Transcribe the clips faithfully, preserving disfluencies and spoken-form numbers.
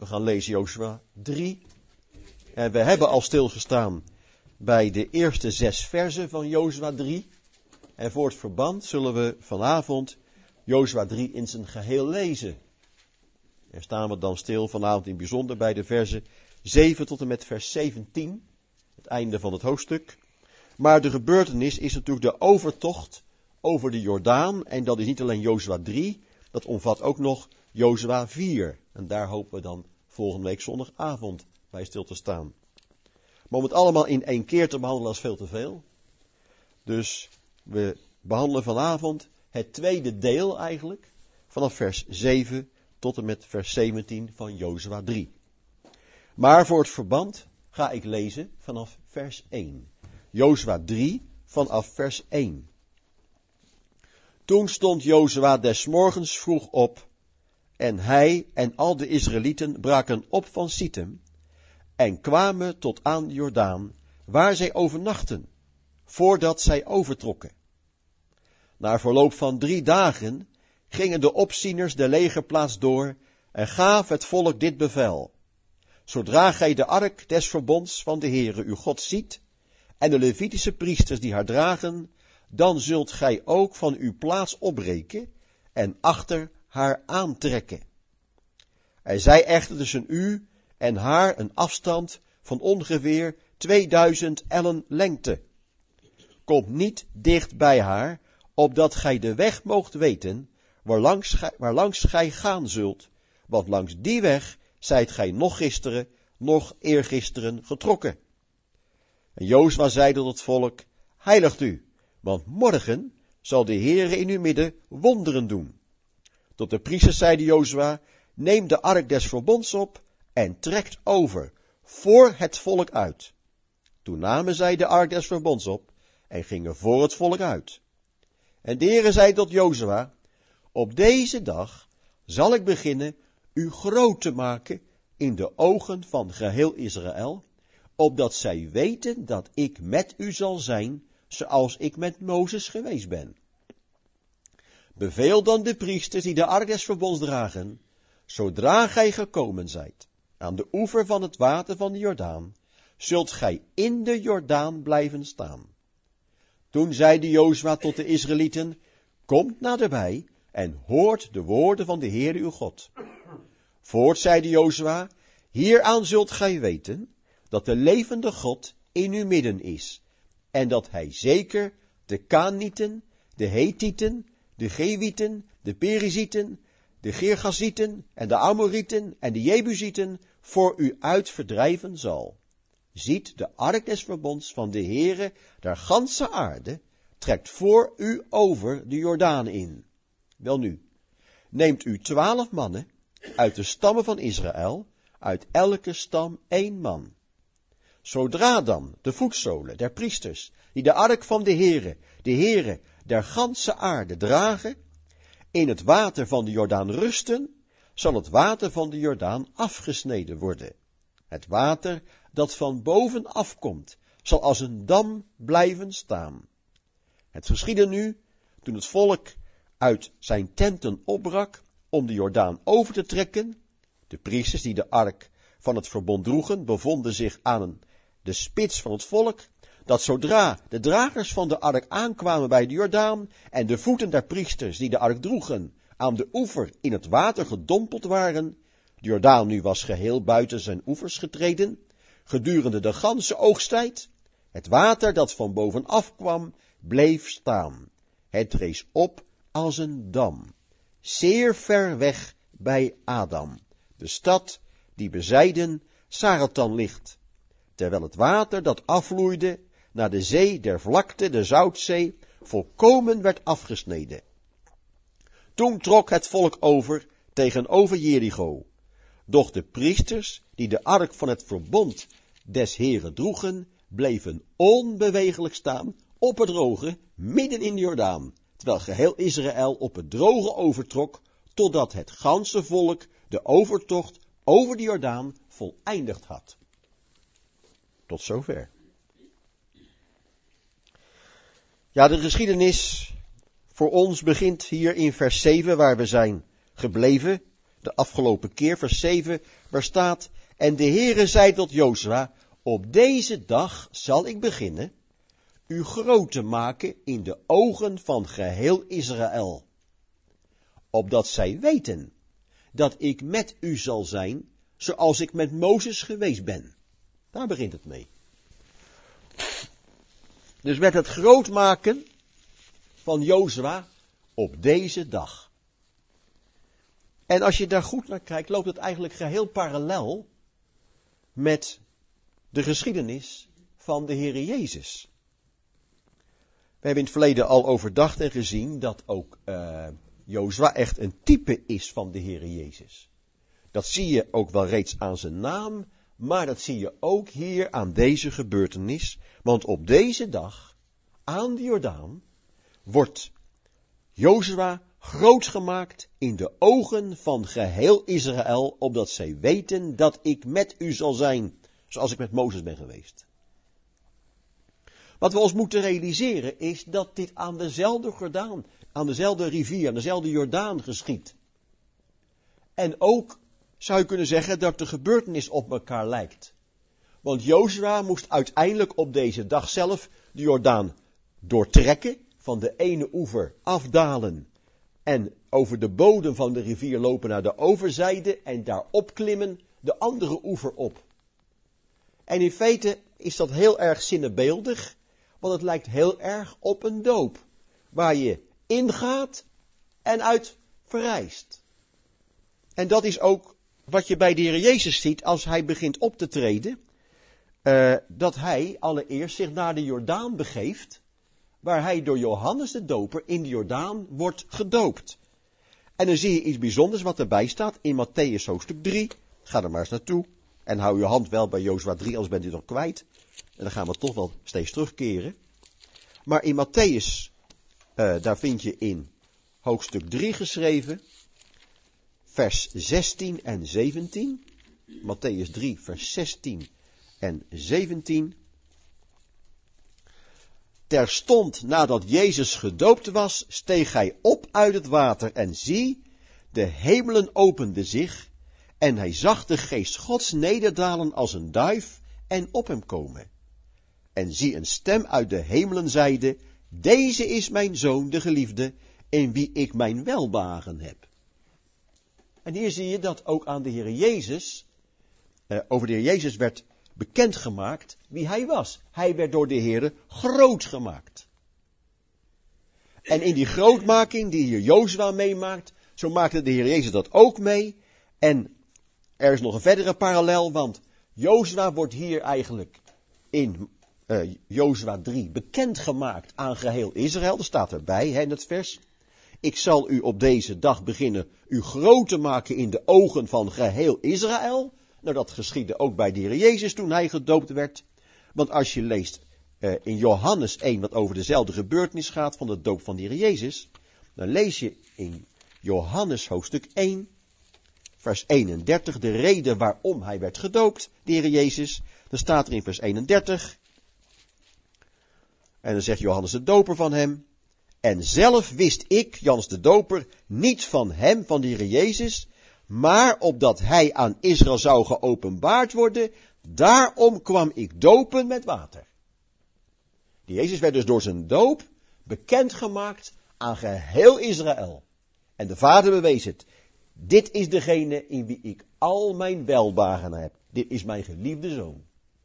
We gaan lezen Jozua drie. En we hebben al stilgestaan bij de eerste zes verzen van Jozua drie. En voor het verband zullen we vanavond Jozua drie in zijn geheel lezen. En staan we dan stil vanavond in het bijzonder bij de verzen zeven tot en met vers zeventien. Het einde van het hoofdstuk. Maar de gebeurtenis is natuurlijk de overtocht over de Jordaan. En dat is niet alleen Jozua drie, dat omvat ook nog Jozua vier. En daar hopen we dan volgende week zondagavond bij stil te staan. Maar om het allemaal in één keer te behandelen is veel te veel. Dus we behandelen vanavond het tweede deel eigenlijk, vanaf vers zeven tot en met vers zeventien van Jozua drie. Maar voor het verband ga ik lezen vanaf vers één. Jozua drie vanaf vers één. Toen stond Jozua des morgens vroeg op, en hij en al de Israëlieten braken op van Sittim, en kwamen tot aan de Jordaan, waar zij overnachten, voordat zij overtrokken. Na verloop van drie dagen gingen de opzieners de legerplaats door en gaven het volk dit bevel. Zodra gij de ark des verbonds van de Heere uw God ziet, en de Levitische priesters die haar dragen, dan zult gij ook van uw plaats opbreken en achter haar aantrekken. Er zij echter tussen u en haar een afstand van ongeveer tweeduizend ellen lengte. Komt niet dicht bij haar, opdat gij de weg moogt weten, waarlangs gij, waarlangs gij gaan zult, want langs die weg zijt gij nog gisteren, nog eergisteren getrokken. En Jozua zei tot het volk, heiligt u, want morgen zal de Heere in uw midden wonderen doen. Tot de priesters zeide Jozua, neem de ark des verbonds op en trekt over, voor het volk uit. Toen namen zij de ark des verbonds op en gingen voor het volk uit. En de Heere zei tot Jozua, op deze dag zal ik beginnen u groot te maken in de ogen van geheel Israël, opdat zij weten dat ik met u zal zijn, zoals ik met Mozes geweest ben. Beveel dan de priesters die de ark des verbonds dragen, zodra gij gekomen zijt, aan de oever van het water van de Jordaan, zult gij in de Jordaan blijven staan. Toen zeide Jozua tot de Israëlieten, komt naderbij en hoort de woorden van de Heere uw God. Voort zeide Jozua, hieraan zult gij weten, dat de levende God in uw midden is, en dat hij zeker de Kanieten, de Hethieten, de Gewieten, de Perizieten, de Gergasieten en de Amorieten en de Jebusieten voor u uit verdrijven zal. Ziet, de ark des verbonds van de Heere der ganse aarde trekt voor u over de Jordaan in. Welnu, neemt u twaalf mannen uit de stammen van Israël, uit elke stam één man. Zodra dan de voetzolen der priesters, die de ark van de Heere, de Heere der ganse aarde dragen, in het water van de Jordaan rusten, zal het water van de Jordaan afgesneden worden. Het water dat van boven afkomt, zal als een dam blijven staan. Het geschiedde nu, toen het volk uit zijn tenten opbrak, om de Jordaan over te trekken. De priesters die de ark van het verbond droegen, bevonden zich aan de spits van het volk, dat zodra de dragers van de ark aankwamen bij de Jordaan, en de voeten der priesters die de ark droegen, aan de oever in het water gedompeld waren, de Jordaan nu was geheel buiten zijn oevers getreden, gedurende de ganse oogsttijd, het water dat van bovenaf kwam, bleef staan. Het rees op als een dam, zeer ver weg bij Adam, de stad die bezijden Saratan ligt, terwijl het water dat afvloeide naar de zee der vlakte, de Zoutzee, volkomen werd afgesneden. Toen trok het volk over tegenover Jericho, doch de priesters die de ark van het verbond des Heeren droegen, bleven onbewegelijk staan op het droge, midden in de Jordaan, terwijl geheel Israël op het droge overtrok, totdat het ganse volk de overtocht over de Jordaan voleindigd had. Tot zover. Ja, de geschiedenis voor ons begint hier in vers zeven, waar we zijn gebleven. de afgelopen keer, vers zeven, waar staat: en de Heere zei tot Jozua: op deze dag zal ik beginnen u groot te maken in de ogen van geheel Israël, opdat zij weten dat ik met u zal zijn, zoals ik met Mozes geweest ben. Daar begint het mee. Dus werd het groot maken van Jozua op deze dag. En als je daar goed naar kijkt, loopt het eigenlijk geheel parallel met de geschiedenis van de Heere Jezus. We hebben in het verleden al overdacht en gezien dat ook uh, Jozua echt een type is van de Heere Jezus. Dat zie je ook wel reeds aan zijn naam, maar dat zie je ook hier aan deze gebeurtenis. Want op deze dag, aan de Jordaan, wordt Jozua groot gemaakt in de ogen van geheel Israël, opdat zij weten dat ik met u zal zijn, zoals ik met Mozes ben geweest. Wat we ons moeten realiseren is dat dit aan dezelfde Jordaan, aan dezelfde rivier, aan dezelfde Jordaan geschiedt. En ook zou je kunnen zeggen dat de gebeurtenis op elkaar lijkt. Want Jozua moest uiteindelijk op deze dag zelf de Jordaan doortrekken, van de ene oever afdalen en over de bodem van de rivier lopen naar de overzijde en daar opklimmen de andere oever op. En in feite is dat heel erg zinnebeeldig, want het lijkt heel erg op een doop, waar je ingaat en uit verrijst. En dat is ook wat je bij de Heer Jezus ziet als hij begint op te treden, uh, dat hij allereerst zich naar de Jordaan begeeft, waar hij door Johannes de Doper in de Jordaan wordt gedoopt. En dan zie je iets bijzonders wat erbij staat in Matthäus hoofdstuk drie. Ga er maar eens naartoe. En hou je hand wel bij Jozua drie, anders bent u het nog kwijt. En dan gaan we toch wel steeds terugkeren. Maar in Matthäus, uh, daar vind je in hoofdstuk drie geschreven, vers zestien en zeventien. Matthäus drie, vers zestien en zeventien. Terstond nadat Jezus gedoopt was, steeg hij op uit het water en zie, de hemelen openden zich en hij zag de geest Gods nederdalen als een duif en op hem komen. En zie een stem uit de hemelen zeide, deze is mijn zoon, de geliefde, in wie ik mijn welbehagen heb. En hier zie je dat ook aan de Heer Jezus, eh, over de Heer Jezus werd bekendgemaakt wie hij was. Hij werd door de Heere groot gemaakt. En in die grootmaking die hier Jozua meemaakt, zo maakte de Heer Jezus dat ook mee. En er is nog een verdere parallel, want Jozua wordt hier eigenlijk in uh, Jozua drie bekendgemaakt aan geheel Israël. Dat staat erbij, hè, in het vers. Ik zal u op deze dag beginnen u groot te maken in de ogen van geheel Israël. Nou, dat geschiedde ook bij de Heer Jezus toen hij gedoopt werd. Want als je leest uh, in Johannes één, wat over dezelfde gebeurtenis gaat van de doop van de Heer Jezus, dan lees je in Johannes hoofdstuk één, vers eenendertig, de reden waarom hij werd gedoopt, de Heer Jezus. Dan staat er in vers eenendertig, en dan zegt Johannes de Doper van hem, en zelf wist ik, Johannes de Doper, niet van hem, van de Heer Jezus, maar opdat hij aan Israël zou geopenbaard worden, daarom kwam ik dopen met water. De Jezus werd dus door zijn doop bekendgemaakt aan geheel Israël. En de Vader bewees het. Dit is degene in wie ik al mijn welbehagen heb. Dit is mijn geliefde zoon.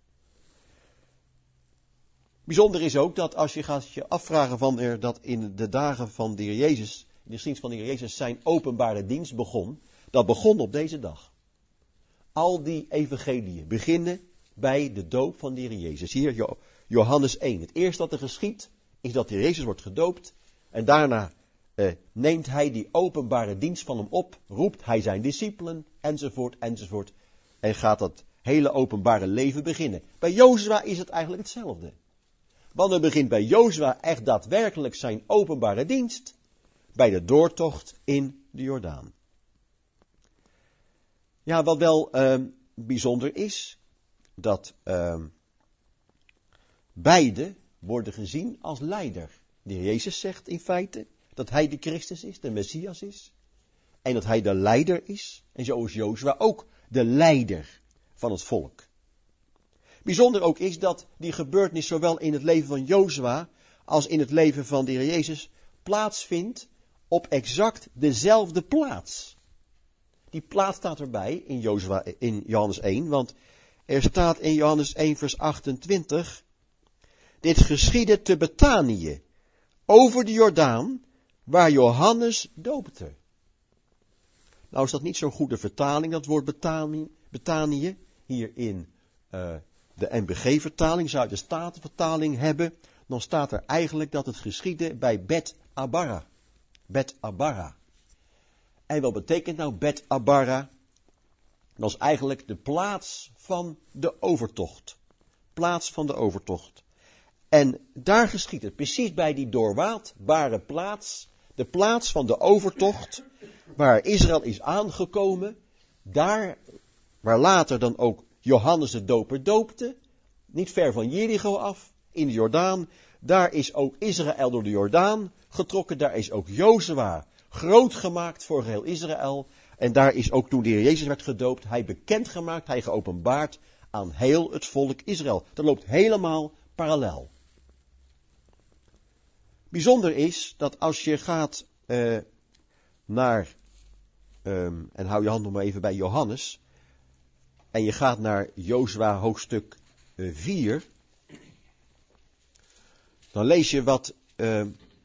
Bijzonder is ook dat als je gaat je afvragen van er dat in de dagen van de Heer Jezus, in de geschiedenis van de Heer Jezus, zijn openbare dienst begon. Dat begon op deze dag. Al die evangeliën beginnen bij de doop van de Heer Jezus. Hier Johannes één. Het eerste wat er geschiet is dat de Heer Jezus wordt gedoopt. En daarna eh, neemt hij die openbare dienst van hem op. Roept hij zijn discipelen. Enzovoort enzovoort. En gaat dat hele openbare leven beginnen. Bij Jozua is het eigenlijk hetzelfde. Want er begint bij Jozua echt daadwerkelijk zijn openbare dienst. Bij de doortocht in de Jordaan. Ja, wat wel uh, bijzonder is, dat uh, beide worden gezien als leider. De Heer Jezus zegt in feite dat hij de Christus is, de Messias is. En dat hij de leider is. En zo is Jozua ook de leider van het volk. Bijzonder ook is dat die gebeurtenis zowel in het leven van Jozua als in het leven van de Heer Jezus plaatsvindt op exact dezelfde plaats. Die plaats staat erbij in, Jozua, in Johannes één, want er staat in Johannes één vers achtentwintig, dit geschiedde te Betanië, over de Jordaan, waar Johannes doopte. Nou is dat niet zo'n goede vertaling, dat woord Betanië, Betanië hier in uh, de N B G-vertaling, zou je de Statenvertaling hebben, dan staat er eigenlijk dat het geschiedde bij Bet Abara. Bet Abara. En wat betekent nou Bet Abara? Dat is eigenlijk de plaats van de overtocht. Plaats van de overtocht. En daar geschiet het, precies bij die doorwaadbare plaats, de plaats van de overtocht, waar Israël is aangekomen, daar waar later dan ook Johannes de Doper doopte, niet ver van Jericho af, in de Jordaan, daar is ook Israël door de Jordaan getrokken, daar is ook Jozua groot gemaakt voor geheel Israël, en daar is ook toen de Heer Jezus werd gedoopt, hij bekendgemaakt, hij geopenbaard aan heel het volk Israël. Dat loopt helemaal parallel. Bijzonder is dat als je gaat uh, naar, um, en hou je hand nog maar even bij Johannes, en je gaat naar Jozua hoofdstuk uh, vier, dan lees je wat, uh,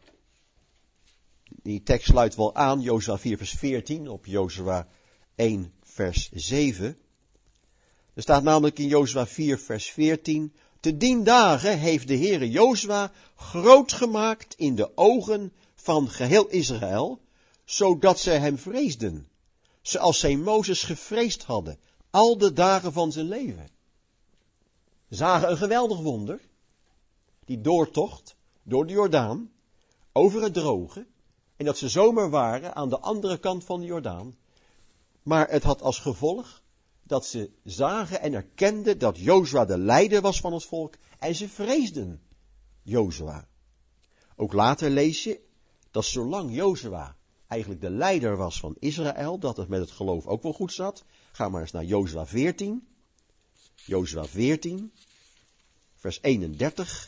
die tekst sluit wel aan, Jozua vier vers veertien, op Jozua één vers zeven. Er staat namelijk in Jozua vier vers veertien, te dien dagen heeft de Heere Jozua groot gemaakt in de ogen van geheel Israël, zodat zij hem vreesden, zoals zij Mozes gevreesd hadden, al de dagen van zijn leven. Zagen een geweldig wonder, die doortocht door de Jordaan, over het droge, en dat ze zomaar waren aan de andere kant van de Jordaan, maar het had als gevolg dat ze zagen en erkenden dat Jozua de leider was van het volk en ze vreesden Jozua. Ook later lees je dat zolang Jozua eigenlijk de leider was van Israël, dat het met het geloof ook wel goed zat. Ga maar eens naar Jozua veertien. Jozua veertien, vers eenendertig.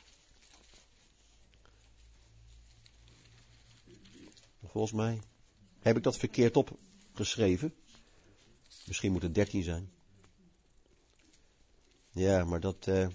Volgens mij heb ik dat verkeerd opgeschreven. Misschien moet het dertien zijn. Ja, maar dat... Uh...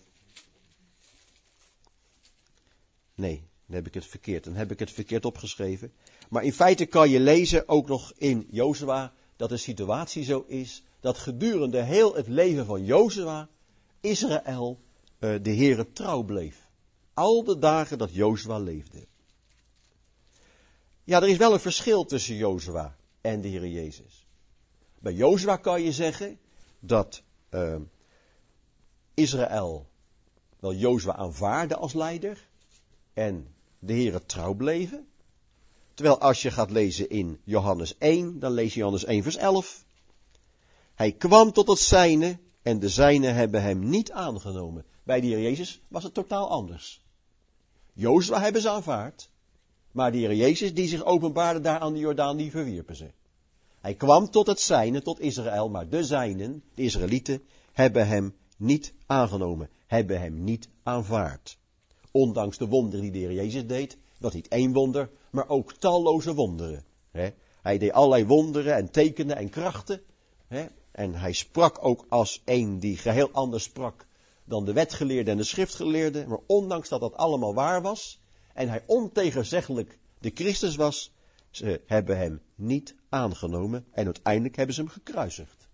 Nee, dan heb ik het verkeerd. Dan heb ik het verkeerd opgeschreven. Maar in feite kan je lezen, ook nog in Jozua, dat de situatie zo is, dat gedurende heel het leven van Jozua, Israël uh, de Heere trouw bleef. Al de dagen dat Jozua leefde. Ja, er is wel een verschil tussen Jozua en de Heere Jezus. Bij Jozua kan je zeggen dat uh, Israël wel Jozua aanvaarde als leider en de Heere trouw bleven. Terwijl als je gaat lezen in Johannes één, dan lees je Johannes één vers elf. Hij kwam tot het zijne en de zijnen hebben hem niet aangenomen. Bij de Heer Jezus was het totaal anders. Jozua hebben ze aanvaard, maar de Heer Jezus die zich openbaarde daar aan de Jordaan, die verwierpen ze. Hij kwam tot het zijne, tot Israël, maar de zijnen, de Israëlieten, hebben hem niet aangenomen, hebben hem niet aanvaard. Ondanks de wonderen die de Heer Jezus deed, dat niet één wonder, maar ook talloze wonderen. He. Hij deed allerlei wonderen en tekenen en krachten. He. En hij sprak ook als een die geheel anders sprak dan de wetgeleerde en de schriftgeleerde. Maar ondanks dat dat allemaal waar was, en hij ontegenzeggelijk de Christus was, ze hebben hem niet aangenomen en uiteindelijk hebben ze hem gekruisigd.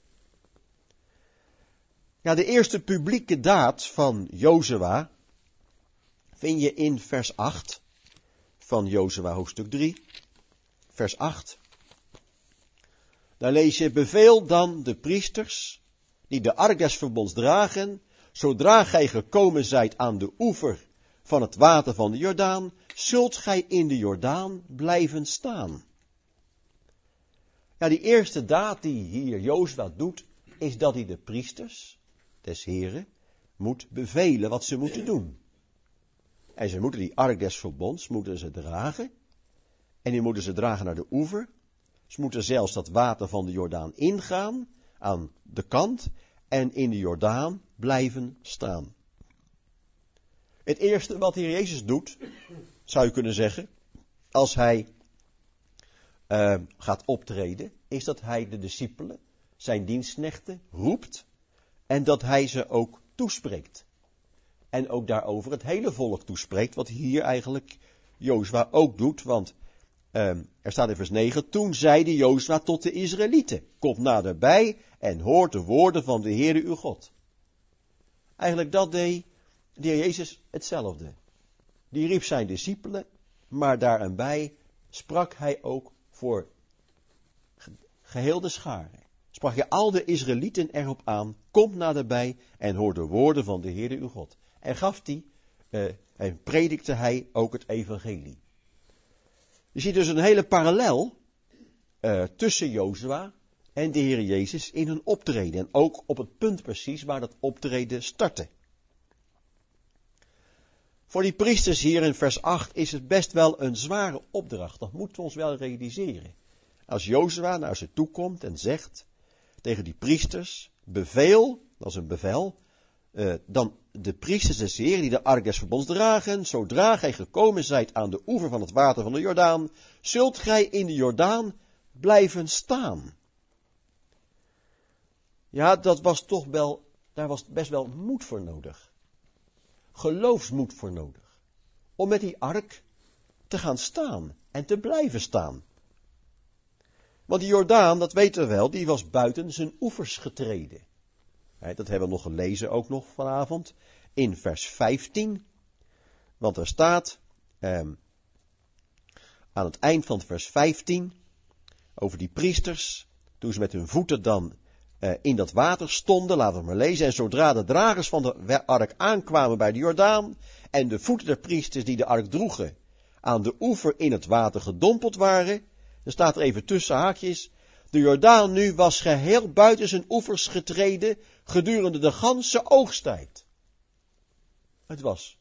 Ja, de eerste publieke daad van Jozua vind je in vers acht van Jozua hoofdstuk drie. Vers acht. Daar lees je, beveel dan de priesters die de ark des verbonds dragen, zodra gij gekomen zijt aan de oever van het water van de Jordaan, zult gij in de Jordaan blijven staan. Ja, die eerste daad die hier Jozua doet, is dat hij de priesters des Heren moet bevelen wat ze moeten doen. En ze moeten die ark des verbonds, moeten ze dragen. En die moeten ze dragen naar de oever. Ze moeten zelfs dat water van de Jordaan ingaan, aan de kant, en in de Jordaan blijven staan. Het eerste wat de Heer Jezus doet, zou je kunnen zeggen, als hij uh, gaat optreden, is dat hij de discipelen, zijn dienstknechten, roept en dat hij ze ook toespreekt. En ook daarover het hele volk toespreekt, wat hier eigenlijk Jozua ook doet, want uh, er staat in vers negen, toen zeide Jozua tot de Israëlieten, komt naderbij en hoort de woorden van de Heere uw God. Eigenlijk dat deed de Heer Jezus hetzelfde. Die riep zijn discipelen, maar daarbij sprak hij ook voor geheel de schare. Sprak je al de Israëlieten erop aan, komt naderbij en hoor de woorden van de Heere uw God. En gaf die, uh, en predikte hij ook het evangelie. Je ziet dus een hele parallel uh, tussen Jozua en de Heer Jezus in hun optreden. En ook op het punt precies waar dat optreden startte. Voor die priesters hier in vers acht is het best wel een zware opdracht. Dat moeten we ons wel realiseren. Als Jozua naar ze toe komt en zegt tegen die priesters, beveel, dat is een bevel, uh, dan de priesters des Heeren die de ark des verbonds dragen, zodra gij gekomen zijt aan de oever van het water van de Jordaan, zult gij in de Jordaan blijven staan. Ja, dat was toch wel, daar was best wel moed voor nodig. Geloofsmoed voor nodig. Om met die ark te gaan staan en te blijven staan. Want die Jordaan, dat weten we wel, die was buiten zijn oevers getreden. Dat hebben we nog gelezen ook nog vanavond in vers vijftien. Want er staat eh, aan het eind van vers vijftien over die priesters, toen ze met hun voeten dan Uh, in dat water stonden, laten we maar lezen, en zodra de dragers van de ark aankwamen bij de Jordaan, en de voeten der priesters die de ark droegen, aan de oever in het water gedompeld waren, dan staat er even tussen haakjes, de Jordaan nu was geheel buiten zijn oevers getreden, gedurende de ganse oogsttijd. Het was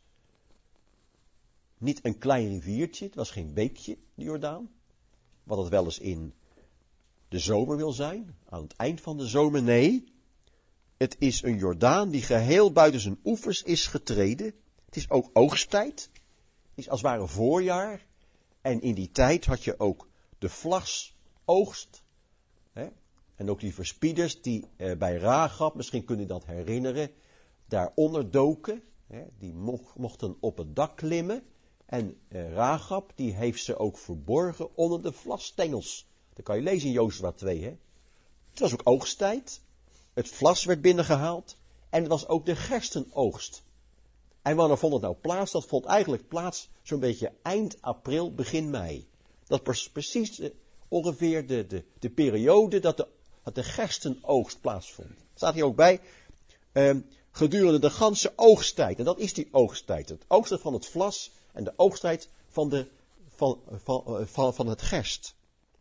niet een klein riviertje, het was geen beekje, de Jordaan, wat het wel eens in de zomer wil zijn, aan het eind van de zomer, nee. Het is een Jordaan die geheel buiten zijn oevers is getreden. Het is ook oogsttijd. Het is als het ware voorjaar. En in die tijd had je ook de vlasoogst. Hè? En ook die verspieders die eh, bij Ragab, misschien kun je dat herinneren, daaronder doken. Hè? Die mo- mochten op het dak klimmen. En eh, Ragab, die heeft ze ook verborgen onder de vlasstengels. Dat kan je lezen in Jozua twee, hè. Het was ook oogsttijd. Het vlas werd binnengehaald. En het was ook de gerstenoogst. En wanneer vond het nou plaats? Dat vond eigenlijk plaats zo'n beetje eind april, begin mei. Dat was precies uh, ongeveer de, de, de periode dat de, dat de gerstenoogst plaatsvond. Er staat hier ook bij, uh, gedurende de ganse oogsttijd. En dat is die oogsttijd. Het oogsten van het vlas en de oogsttijd van, de, van, van, uh, van, van het gerst.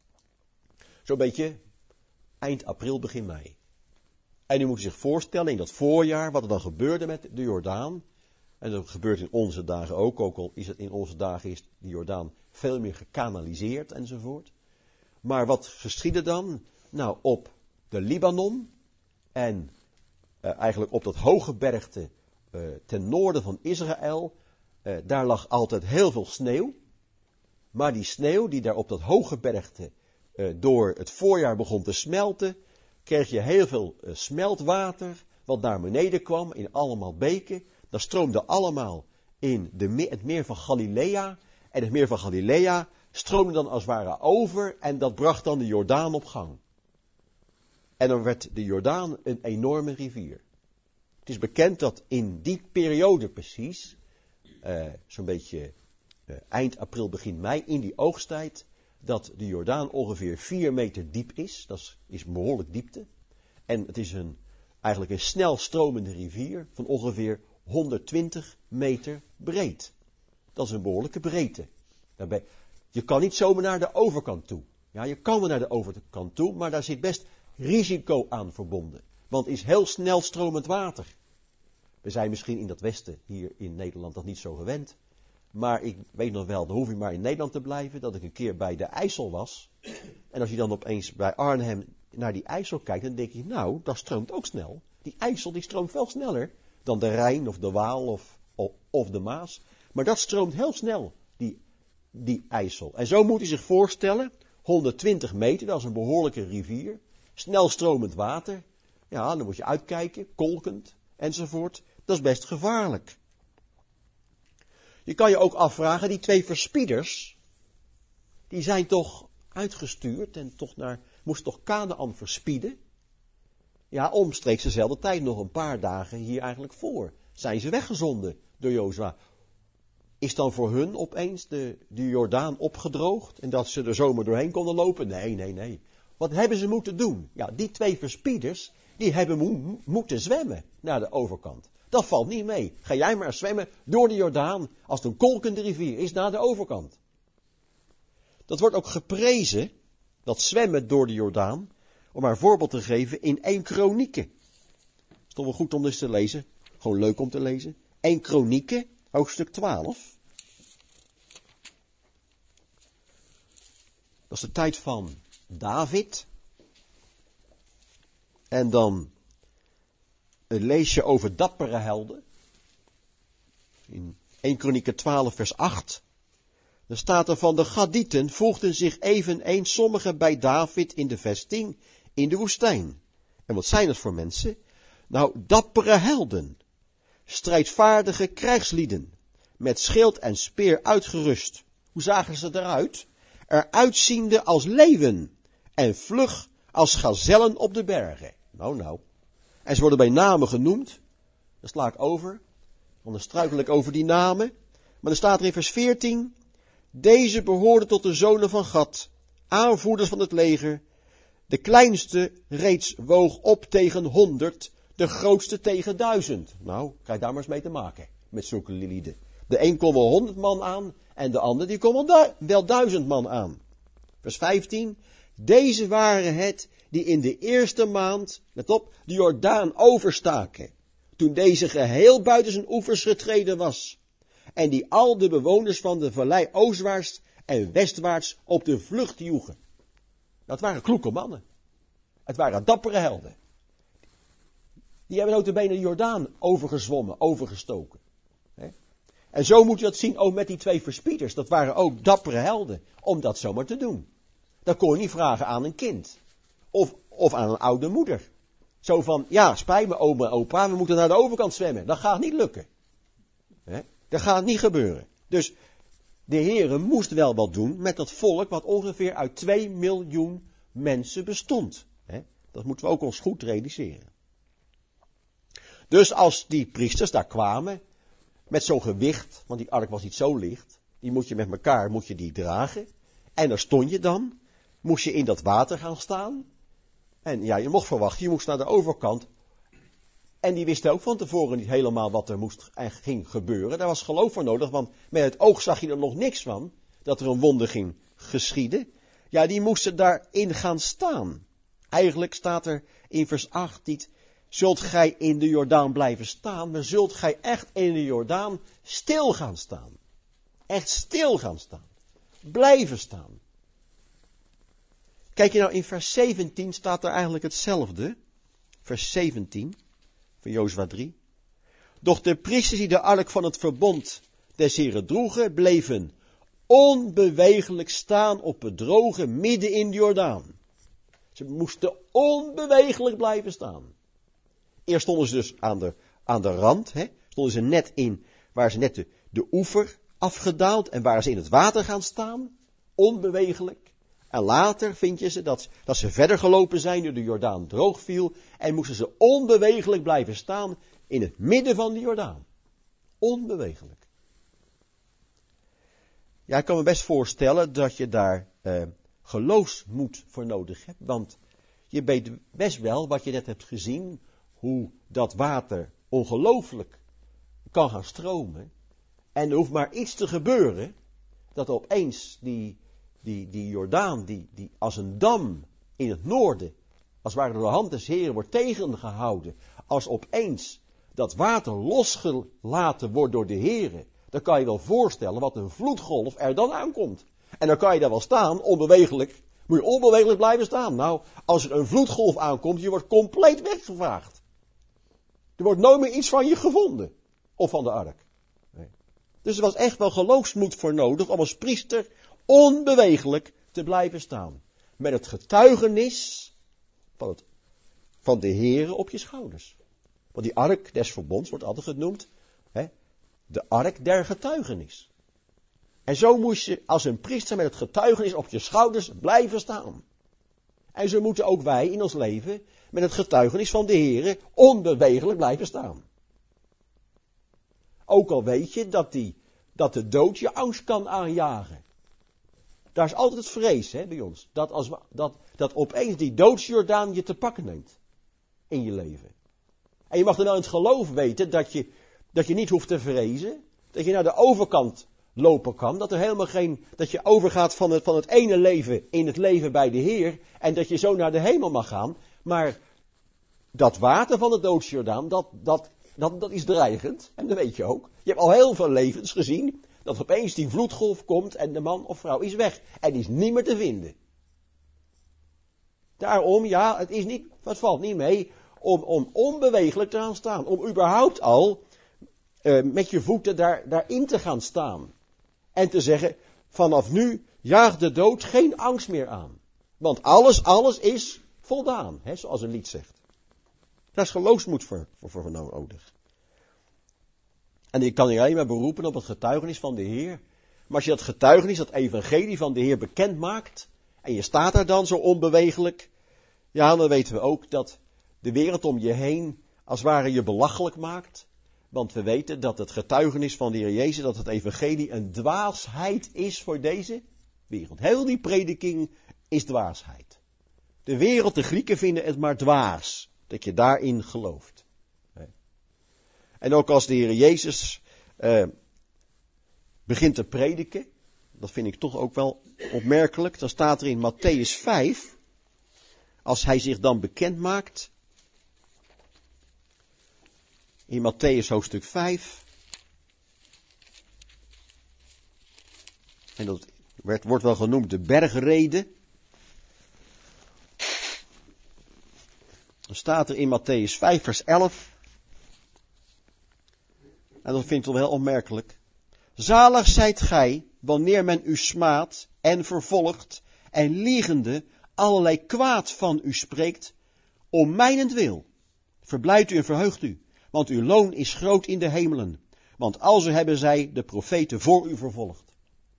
Zo'n beetje eind april, begin mei. En u moet zich voorstellen in dat voorjaar wat er dan gebeurde met de Jordaan. En dat gebeurt in onze dagen ook, ook al is het in onze dagen is de Jordaan veel meer gekanaliseerd enzovoort. Maar wat geschiedde dan? Nou, op de Libanon en uh, eigenlijk op dat hoge bergte uh, ten noorden van Israël, uh, daar lag altijd heel veel sneeuw. Maar die sneeuw die daar op dat hoge bergte uh, door het voorjaar begon te smelten, kreeg je heel veel uh, smeltwater wat naar beneden kwam in allemaal beken. Dat stroomde allemaal in de me- het meer van Galilea. En het meer van Galilea stroomde dan als het ware over en dat bracht dan de Jordaan op gang. En dan werd de Jordaan een enorme rivier. Het is bekend dat in die periode precies, uh, zo'n beetje uh, eind april, begin mei, in die oogsttijd, dat de Jordaan ongeveer vier meter diep is. Dat is, is behoorlijk diepte. En het is een, eigenlijk een snel stromende rivier van ongeveer honderdtwintig meter breed. Dat is een behoorlijke breedte. Daarbij, je kan niet zomaar naar de overkant toe. Ja, je kan wel naar de overkant toe, maar daar zit best risico aan verbonden. Want het is heel snel stromend water. We zijn misschien in dat westen, hier in Nederland, dat niet zo gewend. Maar ik weet nog wel, dan hoef je maar in Nederland te blijven, dat ik een keer bij de IJssel was. En als je dan opeens bij Arnhem naar die IJssel kijkt, dan denk je, nou, dat stroomt ook snel. Die IJssel die stroomt veel sneller dan de Rijn of de Waal of, of, of de Maas. Maar dat stroomt heel snel, die, die IJssel. En zo moet je zich voorstellen, honderdtwintig meter, dat is een behoorlijke rivier. Snel stromend water. Ja, dan moet je uitkijken, kolkend enzovoort. Dat is best gevaarlijk. Je kan je ook afvragen, die twee verspieders, die zijn toch uitgestuurd en toch naar, moesten toch Kanaan verspieden? Ja, omstreeks dezelfde tijd, nog een paar dagen hier eigenlijk voor, zijn ze weggezonden door Jozua. Is dan voor hun opeens de, de Jordaan opgedroogd en dat ze er zomaar doorheen konden lopen? Nee, nee, nee. Wat hebben ze moeten doen? Ja, die twee verspieders, die hebben mo- moeten zwemmen naar de overkant. Dat valt niet mee. Ga jij maar zwemmen door de Jordaan, als het een kolkende rivier is, naar de overkant. Dat wordt ook geprezen, dat zwemmen door de Jordaan, om maar een voorbeeld te geven, in één Kronieken. Is toch wel goed om dus te lezen, gewoon leuk om te lezen. één Kronieken, hoofdstuk twaalf. Dat is de tijd van David. En dan lees je over dappere helden. In één Kronieken twaalf vers acht. Dan staat er van de Gadieten voegden zich eveneens sommigen bij David in de vesting in de woestijn. En wat zijn het voor mensen? Nou, dappere helden. Strijdvaardige krijgslieden. Met schild en speer uitgerust. Hoe zagen ze eruit? Eruitziende als leeuwen. En vlug als gazellen op de bergen. Nou, nou. En ze worden bij namen genoemd. Dan sla ik over. Want dan struikel ik over die namen. Maar dan staat er in vers veertien. Deze behoorden tot de zonen van Gad. Aanvoerders van het leger. De kleinste reeds woog op tegen honderd. De grootste tegen duizend. Nou, krijg daar maar eens mee te maken. Met zulke lieden. De een kon wel honderd man aan. En de ander die kon wel, du- wel duizend man aan. Vers vijftien. Deze waren het die in de eerste maand, let op, de Jordaan overstaken. Toen deze geheel buiten zijn oevers getreden was. En die al de bewoners van de vallei oostwaarts en westwaarts op de vlucht joegen. Dat waren kloeke mannen. Het waren dappere helden. Die hebben nota bene de Jordaan overgezwommen, overgestoken. En zo moet je dat zien ook met die twee verspieders. Dat waren ook dappere helden om dat zomaar te doen. Dat kon je niet vragen aan een kind. Of, of aan een oude moeder. Zo van, ja, spijt me oma, opa, we moeten naar de overkant zwemmen. Dat gaat niet lukken. He? Dat gaat niet gebeuren. Dus de Heere moest wel wat doen met dat volk wat ongeveer uit twee miljoen mensen bestond. He? Dat moeten we ook ons goed realiseren. Dus als die priesters daar kwamen, met zo'n gewicht, want die ark was niet zo licht, die moet je met elkaar, moet je die dragen. En daar stond je dan, moest je in dat water gaan staan. En ja, je mocht verwachten, je moest naar de overkant. En die wisten ook van tevoren niet helemaal wat er moest en ging gebeuren. Daar was geloof voor nodig, want met het oog zag je er nog niks van, dat er een wonder ging geschieden. Ja, die moesten daarin gaan staan. Eigenlijk staat er in vers acht niet, zult gij in de Jordaan blijven staan, maar zult gij echt in de Jordaan stil gaan staan. Echt stil gaan staan. Blijven staan. Kijk je nou in vers zeventien staat er eigenlijk hetzelfde. Vers zeventien van Jozua drie. Doch de priesters die de ark van het verbond des Heren droegen, bleven onbewegelijk staan op het droge midden in de Jordaan. Ze moesten onbewegelijk blijven staan. Eerst stonden ze dus aan de, aan de rand, hè, stonden ze net in, waar ze net de, de oever afgedaald en waar ze in het water gaan staan, onbewegelijk. En later vind je ze dat, dat ze verder gelopen zijn, nu de Jordaan droog viel, en moesten ze onbewegelijk blijven staan in het midden van de Jordaan. Onbewegelijk. Ja, ik kan me best voorstellen dat je daar eh, geloofsmoed voor nodig hebt, want je weet best wel wat je net hebt gezien, hoe dat water ongelooflijk kan gaan stromen. En er hoeft maar iets te gebeuren, dat opeens die, die, die Jordaan, die, die als een dam in het noorden, als het ware door de hand des Heren wordt tegengehouden, als opeens dat water losgelaten wordt door de Heren, dan kan je wel voorstellen wat een vloedgolf er dan aankomt. En dan kan je daar wel staan, onbewegelijk. Moet je onbewegelijk blijven staan. Nou, als er een vloedgolf aankomt, je wordt compleet weggevaagd. Er wordt nooit meer iets van je gevonden. Of van de ark. Nee. Dus er was echt wel geloofsmoed voor nodig om als priester onbewegelijk te blijven staan. Met het getuigenis van, het, van de Heere op je schouders. Want die ark des verbonds wordt altijd genoemd, hè, de ark der getuigenis. En zo moest je als een priester met het getuigenis op je schouders blijven staan. En zo moeten ook wij in ons leven met het getuigenis van de Heere onbewegelijk blijven staan. Ook al weet je dat, die, dat de dood je angst kan aanjagen. Daar is altijd het vrees, hè, bij ons. Dat, als we, dat, dat opeens die doodsjordaan je te pakken neemt. In je leven. En je mag dan nou in het geloof weten dat je, dat je niet hoeft te vrezen. Dat je naar de overkant lopen kan. Dat er helemaal geen, dat je overgaat van het, van het ene leven in het leven bij de Heer. En dat je zo naar de hemel mag gaan. Maar dat water van de doodsjordaan, dat, dat, dat, dat is dreigend. En dat weet je ook. Je hebt al heel veel levens gezien. Dat opeens die vloedgolf komt en de man of vrouw is weg. En die is niet meer te vinden. Daarom, ja, het, is niet, het valt niet mee om, om onbewegelijk te gaan staan. Om überhaupt al uh, met je voeten daar, daarin te gaan staan. En te zeggen, vanaf nu jaagt de dood geen angst meer aan. Want alles, alles is voldaan, hè, zoals een lied zegt. Daar is geloofsmoed voor, voor, voor nodig. En je kan je alleen maar beroepen op het getuigenis van de Heer. Maar als je dat getuigenis, dat evangelie van de Heer bekend maakt, en je staat daar dan zo onbewegelijk, ja, dan weten we ook dat de wereld om je heen als het ware je belachelijk maakt. Want we weten dat het getuigenis van de Heer Jezus, dat het evangelie een dwaasheid is voor deze wereld. Heel die prediking is dwaasheid. De wereld, de Grieken vinden het maar dwaas, dat je daarin gelooft. En ook als de Heer Jezus uh, begint te prediken, dat vind ik toch ook wel opmerkelijk, dan staat er in Matthäus vijf, als hij zich dan bekend maakt, in Matthäus hoofdstuk vijf, en dat werd, wordt wel genoemd de bergrede, dan staat er in Matthäus vijf vers elf, en dat vind ik toch wel opmerkelijk. Zalig zijt gij, wanneer men u smaadt en vervolgt en liegende allerlei kwaad van u spreekt, om mijnentwil. Verblijdt u en verheugt u, want uw loon is groot in de hemelen. Want alzo hebben zij de profeten voor u vervolgd.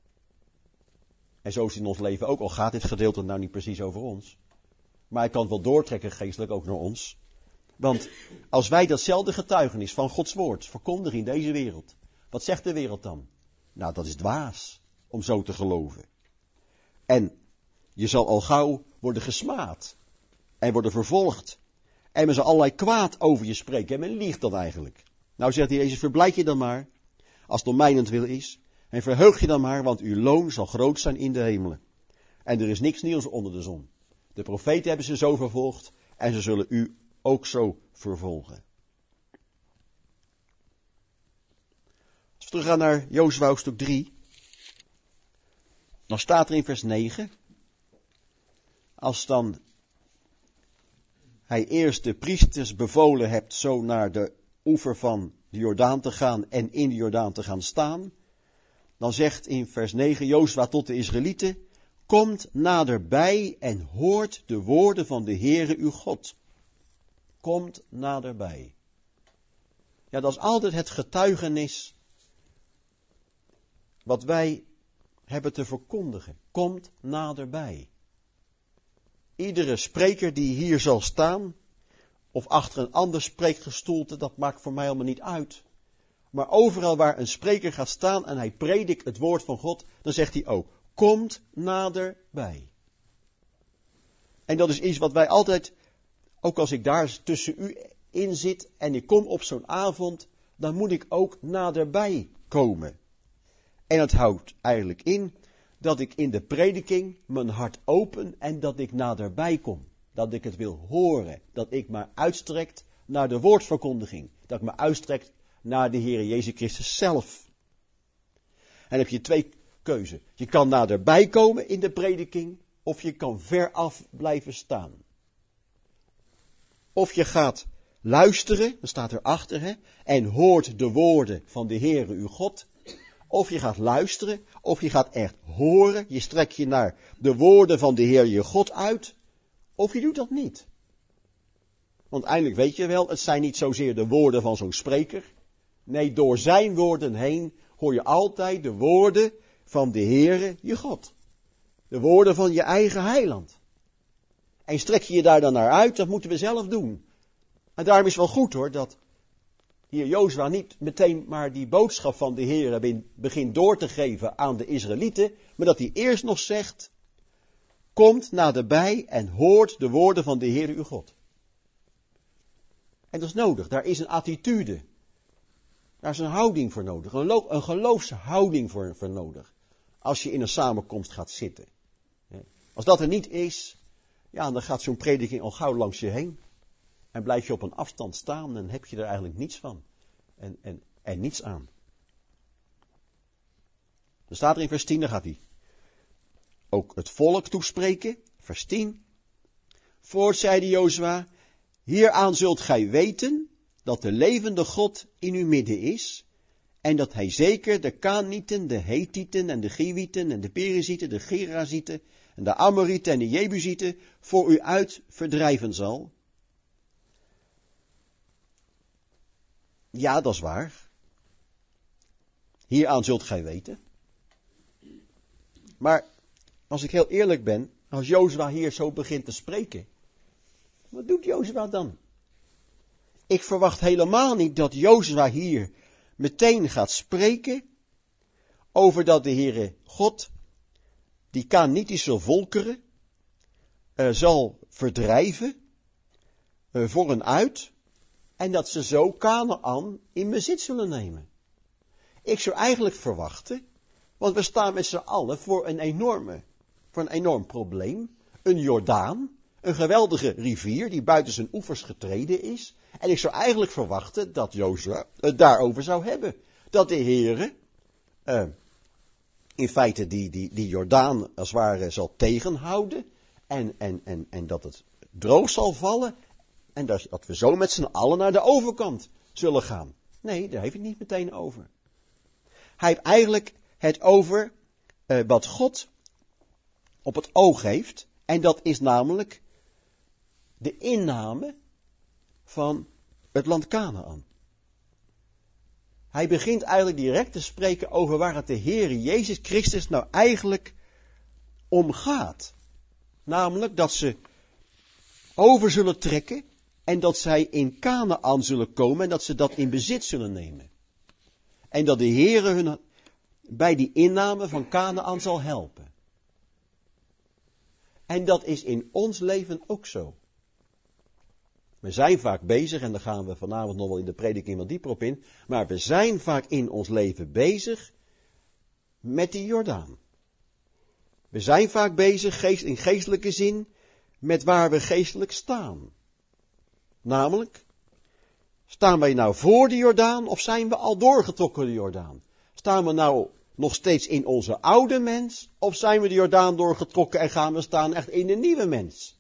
En zo is het in ons leven ook, al gaat dit gedeelte nou niet precies over ons. Maar ik kan het wel doortrekken geestelijk ook naar ons. Want als wij datzelfde getuigenis van Gods woord verkondigen in deze wereld, wat zegt de wereld dan? Nou, dat is dwaas om zo te geloven. En je zal al gauw worden gesmaad en worden vervolgd. En men zal allerlei kwaad over je spreken. En men liegt dan eigenlijk. Nou zegt hij, Jezus, verblijd je dan maar, als het om mijnentwil is. En verheug je dan maar, want uw loon zal groot zijn in de hemelen. En er is niks nieuws onder de zon. De profeten hebben ze zo vervolgd en ze zullen u ook zo vervolgen. Als we teruggaan naar Jozua hoofdstuk drie, dan staat er in vers negen, als dan hij eerst de priesters bevolen hebt zo naar de oever van de Jordaan te gaan en in de Jordaan te gaan staan, dan zegt in vers negen Jozua tot de Israëlieten, komt naderbij en hoort de woorden van de Heere uw God. Komt naderbij. Ja, dat is altijd het getuigenis wat wij hebben te verkondigen. Komt naderbij. Iedere spreker die hier zal staan, of achter een ander spreekgestoelte, dat maakt voor mij helemaal niet uit. Maar overal waar een spreker gaat staan en hij predikt het woord van God, dan zegt hij ook, komt naderbij. En dat is iets wat wij altijd, ook als ik daar tussen u in zit en ik kom op zo'n avond, dan moet ik ook naderbij komen. En het houdt eigenlijk in dat ik in de prediking mijn hart open en dat ik naderbij kom. Dat ik het wil horen. Dat ik me uitstrekt naar de woordverkondiging. Dat ik me uitstrekt naar de Heer Jezus Christus zelf. dan heb je twee keuzen. Je kan naderbij komen in de prediking, of je kan veraf blijven staan. Of je gaat luisteren, dan staat erachter, hè, en hoort de woorden van de Heere uw God. Of je gaat luisteren, of je gaat echt horen, je strekt je naar de woorden van de Heer je God uit, of je doet dat niet. Want eindelijk weet je wel, het zijn niet zozeer de woorden van zo'n spreker. Nee, door zijn woorden heen hoor je altijd de woorden van de Heere je God. De woorden van je eigen heiland. En strek je je daar dan naar uit, dat moeten we zelf doen. En daarom is het wel goed hoor, dat hier Jozua niet meteen maar die boodschap van de Heere begint door te geven aan de Israëlieten, maar dat hij eerst nog zegt, komt naderbij en hoort de woorden van de Heere uw God. En dat is nodig, daar is een attitude, daar is een houding voor nodig, een, lo- een geloofshouding voor, voor nodig, als je in een samenkomst gaat zitten. Als dat er niet is, ja, dan gaat zo'n prediking al gauw langs je heen. En blijf je op een afstand staan en heb je er eigenlijk niets van. En, en, en niets aan. Dan staat er in vers tien, dan gaat hij ook het volk toespreken. Vers tien. Voort zeide Jozua, hieraan zult gij weten dat de levende God in uw midden is. En dat hij zeker de Kanieten, de Hethieten en de Giwieten en de Perizieten, de Gerazieten en de Amorieten en de Jebusieten voor u uit verdrijven zal. Ja, dat is waar. Hieraan zult gij weten. Maar als ik heel eerlijk ben, als Jozua hier zo begint te spreken, wat doet Jozua dan? Ik verwacht helemaal niet dat Jozua hier meteen gaat spreken over dat de Heere God die Kanitische volkeren uh, zal verdrijven uh, voor een uit en dat ze zo Kanaan in bezit zullen nemen. Ik zou eigenlijk verwachten, want we staan met z'n allen voor een enorme, voor een enorm probleem, een Jordaan, een geweldige rivier die buiten zijn oevers getreden is. En ik zou eigenlijk verwachten dat Jozua het daarover zou hebben. Dat de Heere uh, in feite die, die, die Jordaan als het ware zal tegenhouden. En, en, en, en dat het droog zal vallen. En dat, dat we zo met z'n allen naar de overkant zullen gaan. Nee, daar heeft hij het niet meteen over. Hij heeft eigenlijk het over uh, wat God op het oog heeft. En dat is namelijk de inname van het land Kanaan. Hij begint eigenlijk direct te spreken over waar het de Heere Jezus Christus nou eigenlijk om gaat. Namelijk dat ze over zullen trekken en dat zij in Kanaan zullen komen en dat ze dat in bezit zullen nemen. En dat de Heere hun bij die inname van Kanaan zal helpen. En dat is in ons leven ook zo. We zijn vaak bezig, en daar gaan we vanavond nog wel in de prediking wat dieper op in, maar we zijn vaak in ons leven bezig met die Jordaan. We zijn vaak bezig, geest, in geestelijke zin, met waar we geestelijk staan. Namelijk, staan wij nou voor de Jordaan of zijn we al doorgetrokken de Jordaan? Staan we nou nog steeds in onze oude mens of zijn we de Jordaan doorgetrokken en gaan we staan echt in de nieuwe mens?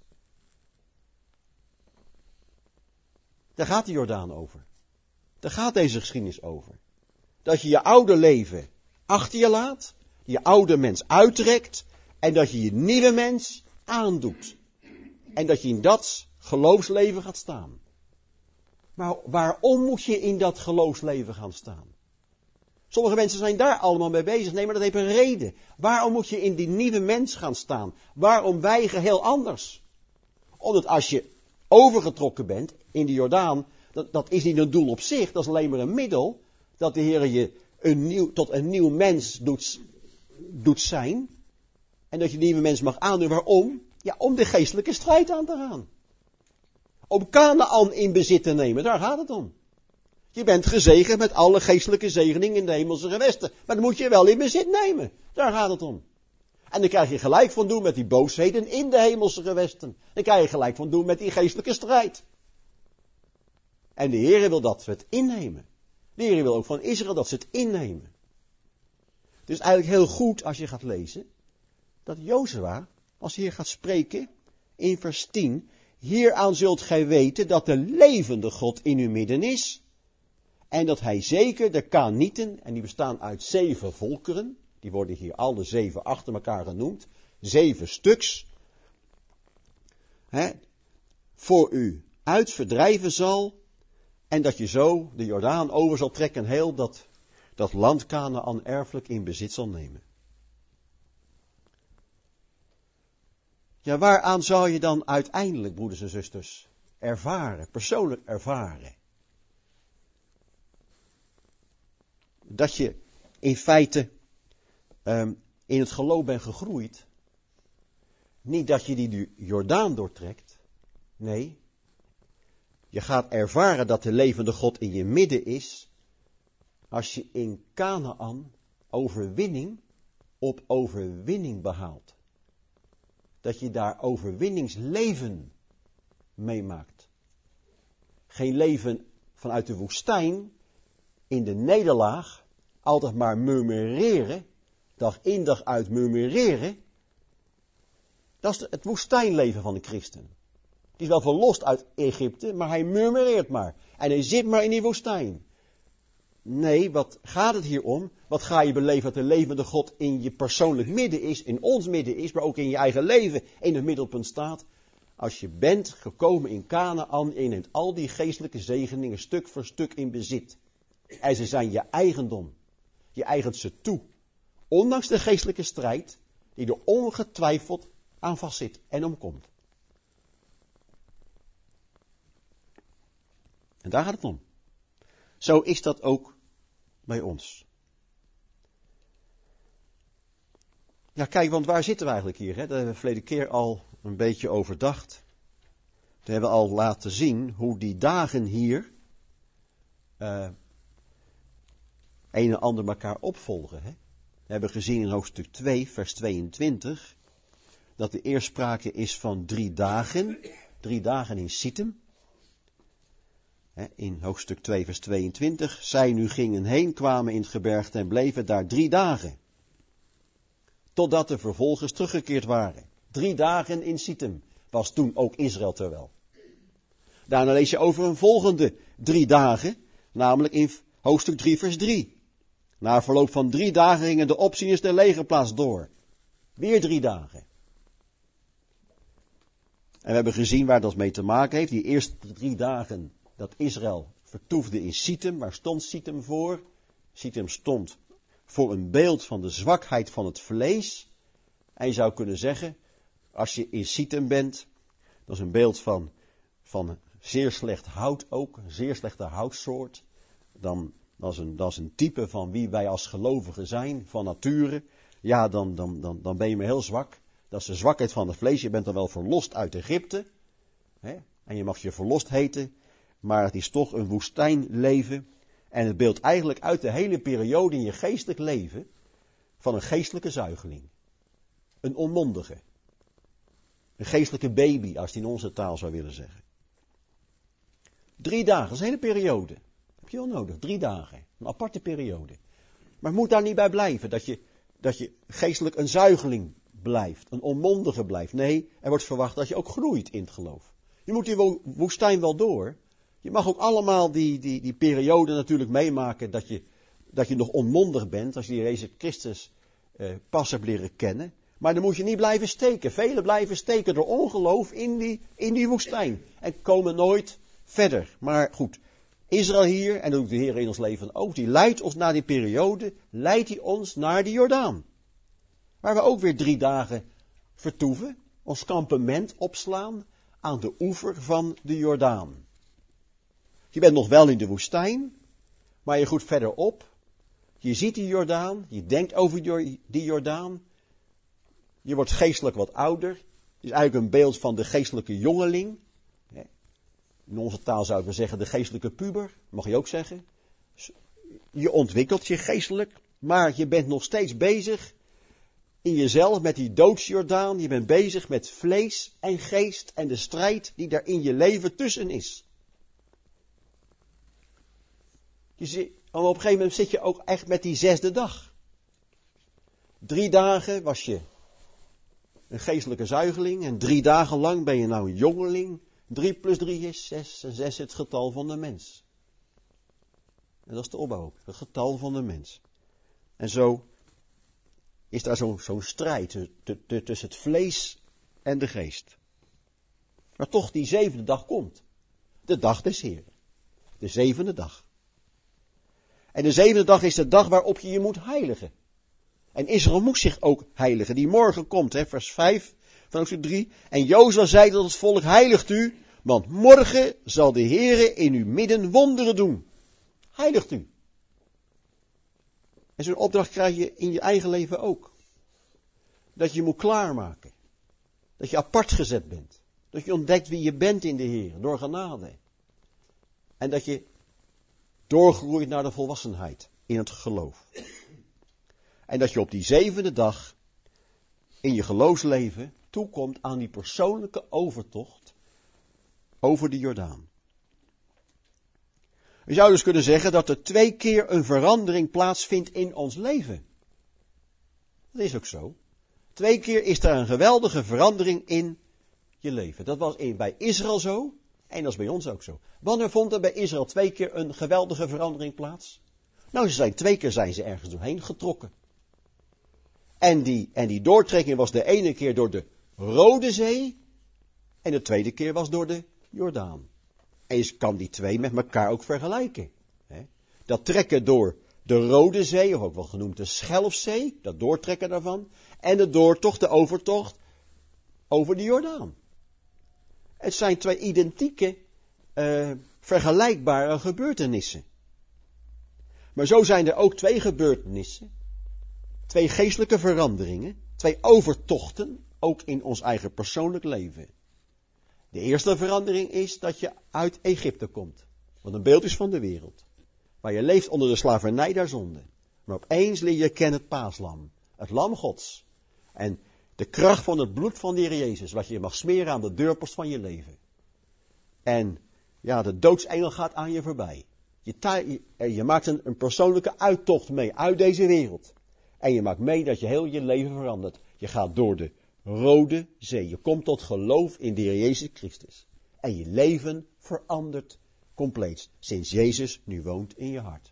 Daar gaat de Jordaan over. Daar gaat deze geschiedenis over. Dat je je oude leven achter je laat, je oude mens uittrekt en dat je je nieuwe mens aandoet. En dat je in dat geloofsleven gaat staan. Maar waarom moet je in dat geloofsleven gaan staan? Sommige mensen zijn daar allemaal mee bezig. Nee, maar dat heeft een reden. Waarom moet je in die nieuwe mens gaan staan? Waarom wij geheel anders? Omdat als je overgetrokken bent in de Jordaan, dat, dat is niet een doel op zich, dat is alleen maar een middel, dat de Heer je een nieuw, tot een nieuw mens doet, doet zijn, en dat je die nieuwe mens mag aandoen. Waarom? Ja, om de geestelijke strijd aan te gaan. Om Kanaan in bezit te nemen, daar gaat het om. Je bent gezegend met alle geestelijke zegeningen in de hemelse gewesten, maar dan moet je wel in bezit nemen, daar gaat het om. En dan krijg je gelijk van doen met die boosheden in de hemelse gewesten. Dan krijg je gelijk van doen met die geestelijke strijd. En de Heere wil dat we het innemen. De Heere wil ook van Israël dat ze het innemen. Het is eigenlijk heel goed als je gaat lezen, dat Jozua, als hij hier gaat spreken, in vers tien, hieraan zult gij weten dat de levende God in uw midden is, en dat hij zeker de Kanieten, en die bestaan uit zeven volkeren, die worden hier alle zeven achter elkaar genoemd, zeven stuks, hè, voor u uitverdrijven zal, en dat je zo de Jordaan over zal trekken en heel dat, dat land Kanaän erfelijk in bezit zal nemen. Ja, waaraan zou je dan uiteindelijk, broeders en zusters, ervaren, persoonlijk ervaren? Dat je in feite um, in het geloof bent gegroeid. Niet dat je die Jordaan doortrekt. Nee, je gaat ervaren dat de levende God in je midden is, als je in Kanaän overwinning op overwinning behaalt. Dat je daar overwinningsleven meemaakt. Geen leven vanuit de woestijn, in de nederlaag, altijd maar murmureren, dag in dag uit murmureren. Dat is het woestijnleven van de christen. Die is wel verlost uit Egypte, maar hij murmureert maar. En hij zit maar in die woestijn. Nee, wat gaat het hier om? Wat ga je beleven dat de levende God in je persoonlijk midden is, in ons midden is, maar ook in je eigen leven in het middelpunt staat? Als je bent gekomen in Kanaän en je neemt al die geestelijke zegeningen stuk voor stuk in bezit. En ze zijn je eigendom. Je eigent ze toe. Ondanks de geestelijke strijd die er ongetwijfeld aan vastzit en omkomt. En daar gaat het om. Zo is dat ook bij ons. Ja, kijk, want waar zitten we eigenlijk hier? Hè? Daar hebben we verleden keer al een beetje overdacht. We hebben al laten zien hoe die dagen hier uh, een en ander elkaar opvolgen. Hè? We hebben gezien in hoofdstuk twee, vers tweeëntwintig, dat er eerst sprake is van drie dagen. Drie dagen in Sittim. In hoofdstuk twee, vers tweeëntwintig. Zij nu gingen heen, kwamen in het gebergte en bleven daar drie dagen. Totdat de vervolgers teruggekeerd waren. Drie dagen in Sittim was toen ook Israël terwijl. Daarna lees je over een volgende drie dagen, namelijk in hoofdstuk drie, vers drie. Na verloop van drie dagen gingen de opzieners der legerplaats door. Weer drie dagen. En we hebben gezien waar dat mee te maken heeft. Die eerste drie dagen dat Israël vertoefde in Sittim. Waar stond Sittim voor? Sittim stond voor een beeld van de zwakheid van het vlees. En je zou kunnen zeggen, als je in Sittim bent, dat is een beeld van, van zeer slecht hout ook, een zeer slechte houtsoort. Dan, dat, is een, dat is een type van wie wij als gelovigen zijn, van nature. Ja, dan, dan, dan, dan ben je maar heel zwak. Dat is de zwakheid van het vlees. Je bent dan wel verlost uit Egypte. Hè? En je mag je verlost heten. Maar het is toch een woestijnleven. En het beeldt eigenlijk uit de hele periode in je geestelijk leven van een geestelijke zuigeling. Een onmondige. Een geestelijke baby, als die in onze taal zou willen zeggen. Drie dagen, dat is een hele periode. Heb je wel nodig, drie dagen. Een aparte periode. Maar het moet daar niet bij blijven, dat je, dat je geestelijk een zuigeling blijft. Een onmondige blijft. Nee, er wordt verwacht dat je ook groeit in het geloof. Je moet die woestijn wel door. Je mag ook allemaal die, die, die periode natuurlijk meemaken dat je, dat je nog onmondig bent. Als je die Jezus Christus eh, pas hebt leren kennen. Maar dan moet je niet blijven steken. Velen blijven steken door ongeloof in die, in die woestijn. En komen nooit verder. Maar goed, Israël hier, en ook de Heer in ons leven ook, die leidt ons naar die periode, leidt hij ons naar de Jordaan. Waar we ook weer drie dagen vertoeven, ons kampement opslaan aan de oever van de Jordaan. Je bent nog wel in de woestijn, maar je goed verderop. Je ziet die Jordaan, je denkt over die Jordaan. Je wordt geestelijk wat ouder. Het is eigenlijk een beeld van de geestelijke jongeling. In onze taal zouden we zeggen de geestelijke puber, mag je ook zeggen. Je ontwikkelt je geestelijk, maar je bent nog steeds bezig in jezelf met die doodsjordaan. Je bent bezig met vlees en geest en de strijd die daar in je leven tussen is. Je zit, op een gegeven moment zit je ook echt met die zesde dag. Drie dagen was je een geestelijke zuigeling en drie dagen lang ben je nou een jongeling. Drie plus drie is zes en zes het getal van de mens. En dat is de opbouw ook, het getal van de mens. En zo is daar zo'n zo'n strijd tussen het vlees en de geest. Maar toch die zevende dag komt. De dag des Heren. De zevende dag. En de zevende dag is de dag waarop je je moet heiligen. En Israël moest zich ook heiligen. Die morgen komt, hè, vers vijf van hoofdstuk drie. En Jozua zei tot het volk, heiligt u, want morgen zal de Heere in uw midden wonderen doen. Heiligt u. En zo'n opdracht krijg je in je eigen leven ook. Dat je moet klaarmaken. Dat je apart gezet bent. Dat je ontdekt wie je bent in de Heer, door genade. En dat je doorgroeit naar de volwassenheid in het geloof. En dat je op die zevende dag in je geloofsleven toekomt aan die persoonlijke overtocht over de Jordaan. Je zou dus kunnen zeggen dat er twee keer een verandering plaatsvindt in ons leven. Dat is ook zo. Twee keer is er een geweldige verandering in je leven. Dat was bij Israël zo en dat is bij ons ook zo. Wanneer vond er bij Israël twee keer een geweldige verandering plaats? Nou, ze zijn twee keer zijn ze ergens doorheen getrokken. En die, en die doortrekking was de ene keer door de Rode Zee en de tweede keer was door de Jordaan. En je kan die twee met elkaar ook vergelijken. Hè? Dat trekken door de Rode Zee, of ook wel genoemd de Schelfzee, dat doortrekken daarvan, en de doortocht, de overtocht over de Jordaan. Het zijn twee identieke, uh, vergelijkbare gebeurtenissen. Maar zo zijn er ook twee gebeurtenissen, twee geestelijke veranderingen, twee overtochten, ook in ons eigen persoonlijk leven. De eerste verandering is dat je uit Egypte komt, wat een beeld is van de wereld. Waar je leeft onder de slavernij der zonde. Maar opeens leer je kennen het paaslam, het lam Gods. En de kracht van het bloed van de Heer Jezus, wat je mag smeren aan de deurpost van je leven. En ja, de doodsengel gaat aan je voorbij. Je, je, je maakt een, een persoonlijke uittocht mee uit deze wereld. En je maakt mee dat je heel je leven verandert. Je gaat door de Rode Zee. Je komt tot geloof in de Heer Jezus Christus. En je leven verandert compleet. Sinds Jezus nu woont in je hart.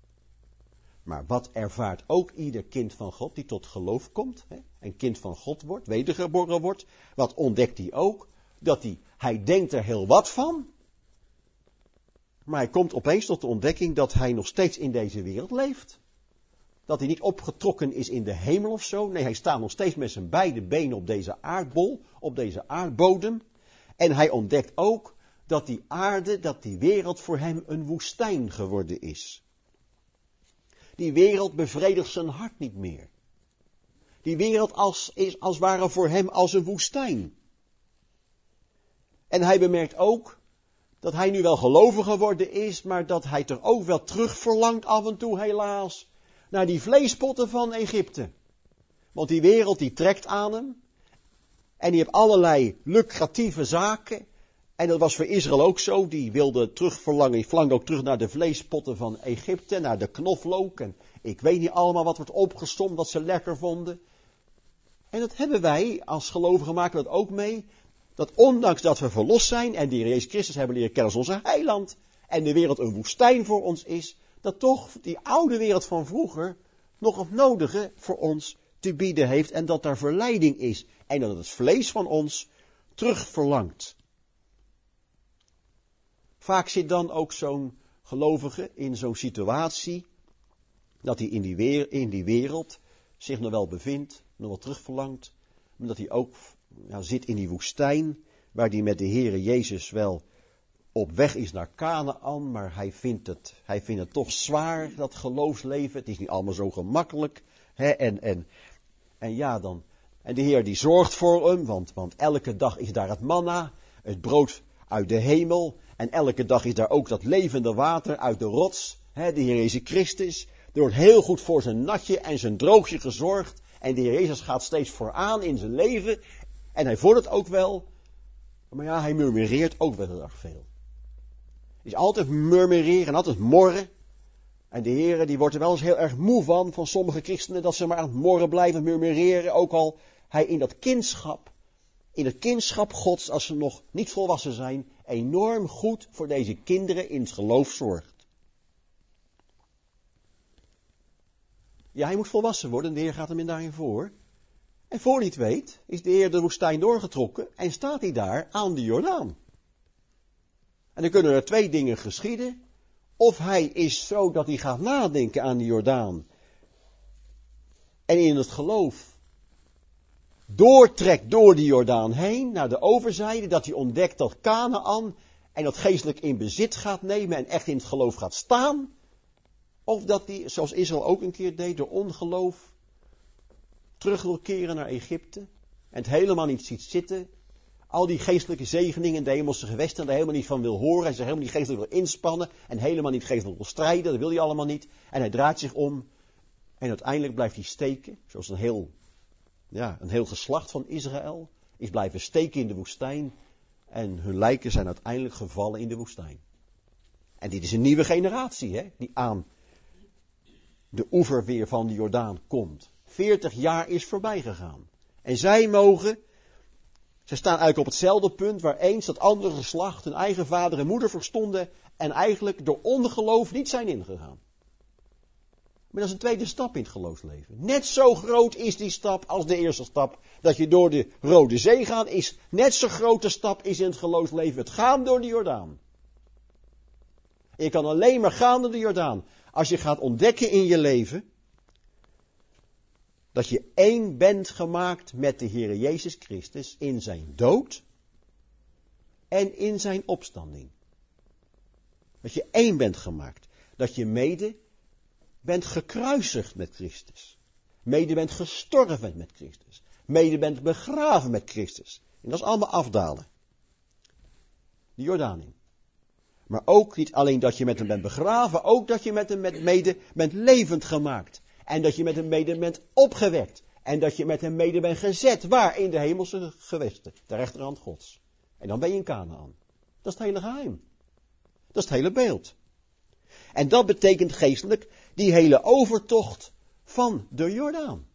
Maar wat ervaart ook ieder kind van God die tot geloof komt. Hè, een kind van God wordt, wedergeboren wordt. Wat ontdekt hij ook? Dat hij, hij denkt er heel wat van. Maar hij komt opeens tot de ontdekking dat hij nog steeds in deze wereld leeft. Dat hij niet opgetrokken is in de hemel of zo. Nee, hij staat nog steeds met zijn beide benen op deze aardbol, op deze aardbodem. En hij ontdekt ook dat die aarde, dat die wereld voor hem een woestijn geworden is. Die wereld bevredigt zijn hart niet meer. Die wereld als, is als ware voor hem als een woestijn. En hij bemerkt ook dat hij nu wel gelovig geworden is, maar dat hij toch ook wel terug verlangt af en toe helaas naar die vleespotten van Egypte. Want die wereld die trekt aan hem. En die heeft allerlei lucratieve zaken. En dat was voor Israël ook zo. Die wilde terugverlangen. Die verlangde ook terug naar de vleespotten van Egypte. Naar de knoflook. En ik weet niet allemaal wat wordt opgesomd. Wat ze lekker vonden. En dat hebben wij als gelovigen maken we dat ook mee. Dat ondanks dat we verlost zijn. En de Heer Jezus Christus hebben leren kennen als onze heiland. En de wereld een woestijn voor ons is. Dat toch die oude wereld van vroeger nog het nodige voor ons te bieden heeft. En dat daar verleiding is. En dat het vlees van ons terug verlangt. Vaak zit dan ook zo'n gelovige in zo'n situatie. Dat hij in die, weer, in die wereld zich nog wel bevindt. Nog wel terug verlangt. Maar dat hij ook ja, zit in die woestijn. Waar hij met de Heere Jezus wel op weg is naar Kanaan, maar hij vindt het, hij vindt het toch zwaar, dat geloofsleven. Het is niet allemaal zo gemakkelijk. Hè? En, en, en ja, dan, en de Heer die zorgt voor hem, want, want elke dag is daar het manna, het brood uit de hemel. En elke dag is daar ook dat levende water uit de rots, hè? De Heer Jezus Christus. Er wordt heel goed voor zijn natje en zijn droogje gezorgd. En de Heer Jezus gaat steeds vooraan in zijn leven. En hij vordert ook wel. Maar ja, hij murmureert ook wel heel erg veel. Is altijd murmureren en altijd morren. En de Heer die wordt er wel eens heel erg moe van, van sommige christenen, dat ze maar aan het morren blijven murmureren, ook al hij in dat kindschap, in het kindschap Gods, als ze nog niet volwassen zijn, enorm goed voor deze kinderen in het geloof zorgt. Ja, hij moet volwassen worden en de Heer gaat hem in daarin voor. En voor hij het weet, is de Heer de woestijn doorgetrokken en staat hij daar aan de Jordaan. En dan kunnen er twee dingen geschieden. Of hij is zo dat hij gaat nadenken aan de Jordaan. En in het geloof doortrekt door die Jordaan heen naar de overzijde. Dat hij ontdekt dat Kanaan en dat geestelijk in bezit gaat nemen en echt in het geloof gaat staan. Of dat hij, zoals Israël ook een keer deed, door ongeloof terug wil keren naar Egypte. En het helemaal niet ziet zitten. Al die geestelijke zegeningen in de hemelse gewesten, en daar helemaal niet van wil horen. En zich helemaal niet geestelijk wil inspannen. En helemaal niet geestelijk wil strijden. Dat wil hij allemaal niet. En hij draait zich om. En uiteindelijk blijft hij steken. Zoals een heel, ja, een heel geslacht van Israël is blijven steken in de woestijn. En hun lijken zijn uiteindelijk gevallen in de woestijn. En dit is een nieuwe generatie, hè, die aan de oever weer van de Jordaan komt. Veertig jaar is voorbij gegaan. En zij mogen, zij staan eigenlijk op hetzelfde punt waar eens dat andere geslacht hun eigen vader en moeder verstonden en eigenlijk door ongeloof niet zijn ingegaan. Maar dat is een tweede stap in het geloofsleven. Net zo groot is die stap als de eerste stap. Dat je door de Rode Zee gaat, is net zo grote stap is in het geloofsleven het gaan door de Jordaan. En je kan alleen maar gaan door de Jordaan als je gaat ontdekken in je leven dat je één bent gemaakt met de Heer Jezus Christus in zijn dood en in zijn opstanding. Dat je één bent gemaakt. Dat je mede bent gekruisigd met Christus. Mede bent gestorven met Christus. Mede bent begraven met Christus. En dat is allemaal afdalen. De Jordaan in. Maar ook niet alleen dat je met hem bent begraven, ook dat je met hem mede bent levend gemaakt. En dat je met hem mede bent opgewekt. En dat je met hem mede bent gezet. Waar? In de hemelse gewesten. De rechterhand Gods. En dan ben je in Kanaan. Dat is het hele geheim. Dat is het hele beeld. En dat betekent geestelijk die hele overtocht van de Jordaan.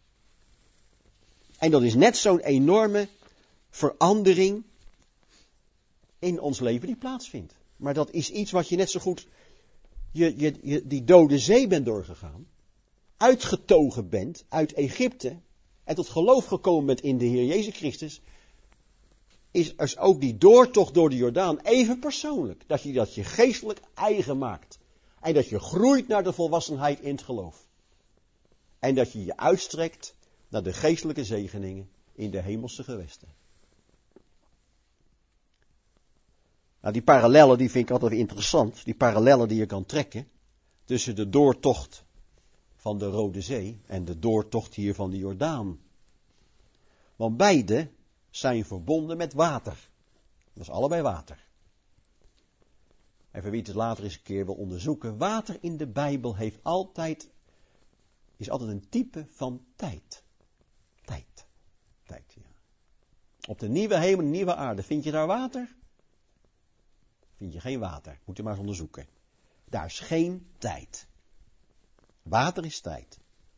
En dat is net zo'n enorme verandering in ons leven die plaatsvindt. Maar dat is iets wat je net zo goed, je, je, je die dode zee bent doorgegaan. Uitgetogen bent uit Egypte en tot geloof gekomen bent in de Heer Jezus Christus, is dus ook die doortocht door de Jordaan even persoonlijk. Dat je dat je geestelijk eigen maakt. En dat je groeit naar de volwassenheid in het geloof. En dat je je uitstrekt naar de geestelijke zegeningen in de hemelse gewesten. Nou, die parallellen die vind ik altijd interessant. Die parallellen die je kan trekken tussen de doortocht van de Rode Zee en de doortocht hier van de Jordaan. Want beide zijn verbonden met water. Dat is allebei water. En voor wie het later eens een keer wil onderzoeken, water in de Bijbel heeft altijd, is altijd een type van tijd. Tijd. Tijd, ja. Op de nieuwe hemel en nieuwe aarde, vind je daar water? Vind je geen water. Moet je maar eens onderzoeken. Daar is geen tijd. Water is tijd.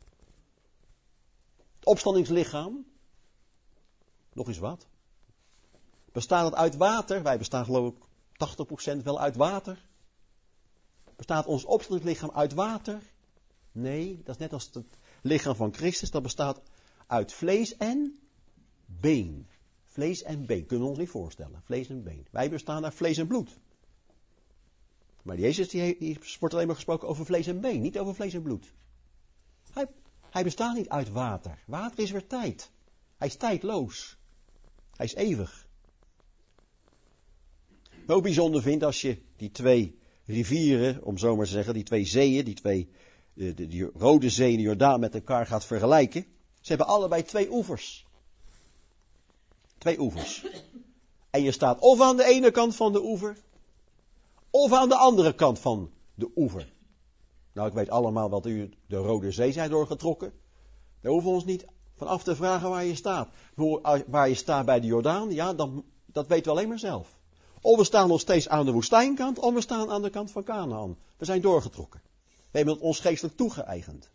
Het opstandingslichaam, nog eens wat. Bestaat het uit water? Wij bestaan geloof ik tachtig procent wel uit water. Bestaat ons opstandingslichaam uit water? Nee, dat is net als het lichaam van Christus. Dat bestaat uit vlees en been. Vlees en been. Kunnen we ons niet voorstellen. Vlees en been. Wij bestaan uit vlees en bloed. Maar Jezus die, die wordt alleen maar gesproken over vlees en been. Niet over vlees en bloed. Hij, hij bestaat niet uit water. Water is weer tijd. Hij is tijdloos. Hij is eeuwig. Wat ook bijzonder vindt als je die twee rivieren, om zo maar te zeggen, die twee zeeën, die twee, de, de, die Rode Zee en de Jordaan met elkaar gaat vergelijken. Ze hebben allebei twee oevers. Twee oevers. En je staat of aan de ene kant van de oever, of aan de andere kant van de oever. Nou, ik weet allemaal wat u de Rode Zee zijn doorgetrokken. Daar hoeven we ons niet van af te vragen waar je staat. Waar je staat bij de Jordaan, ja, dan, dat weten we alleen maar zelf. Of we staan nog steeds aan de woestijnkant, of we staan aan de kant van Kanaan. We zijn doorgetrokken. We hebben het ons geestelijk toegeëigend.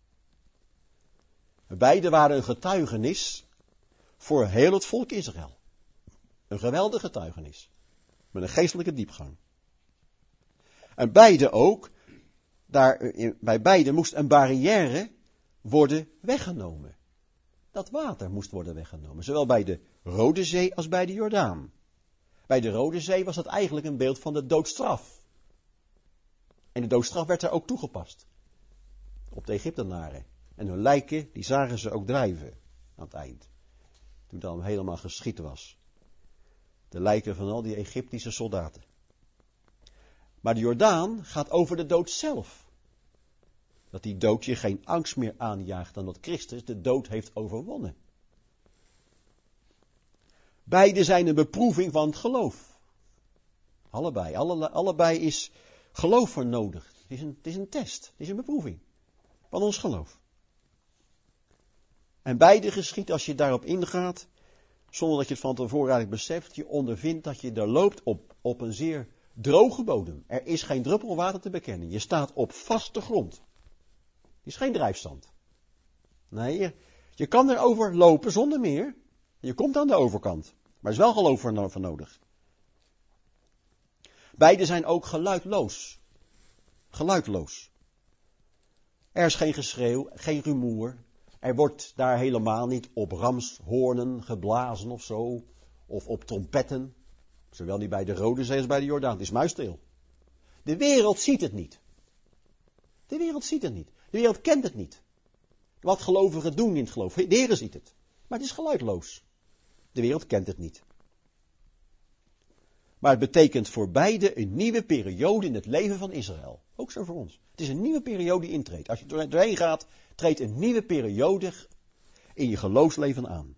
Beide waren een getuigenis voor heel het volk Israël. Een geweldige getuigenis. Met een geestelijke diepgang. En beide ook, daar, bij beide moest een barrière worden weggenomen. Dat water moest worden weggenomen. Zowel bij de Rode Zee als bij de Jordaan. Bij de Rode Zee was dat eigenlijk een beeld van de doodstraf. En de doodstraf werd daar ook toegepast. Op de Egyptenaren. En hun lijken, die zagen ze ook drijven. Aan het eind. Toen het dan helemaal geschied was. De lijken van al die Egyptische soldaten. Maar de Jordaan gaat over de dood zelf. Dat die dood je geen angst meer aanjaagt dan dat Christus de dood heeft overwonnen. Beide zijn een beproeving van het geloof. Allebei. Alle, allebei is geloof voor nodig. Het is, een, het is een test. Het is een beproeving van ons geloof. En beide geschiet als je daarop ingaat, zonder dat je het van tevoren eigenlijk beseft, je ondervindt dat je daar loopt op, op een zeer droge bodem. Er is geen druppel water te bekennen. Je staat op vaste grond. Het is geen drijfstand. Nee, je, je kan erover lopen zonder meer. Je komt aan de overkant. Maar er is wel geloof voor, voor nodig. Beide zijn ook geluidloos. Geluidloos. Er is geen geschreeuw, geen rumoer. Er wordt daar helemaal niet op ramshoornen geblazen of zo. Of op trompetten. Zowel niet bij de Rode Zee als bij de Jordaan. Het is muisstil. De wereld ziet het niet. De wereld ziet het niet. De wereld kent het niet. Wat gelovigen doen in het geloof. De Heer ziet het. Maar het is geluidloos. De wereld kent het niet. Maar het betekent voor beide een nieuwe periode in het leven van Israël. Ook zo voor ons. Het is een nieuwe periode die intreedt. Als je er doorheen gaat, treedt een nieuwe periode in je geloofsleven aan.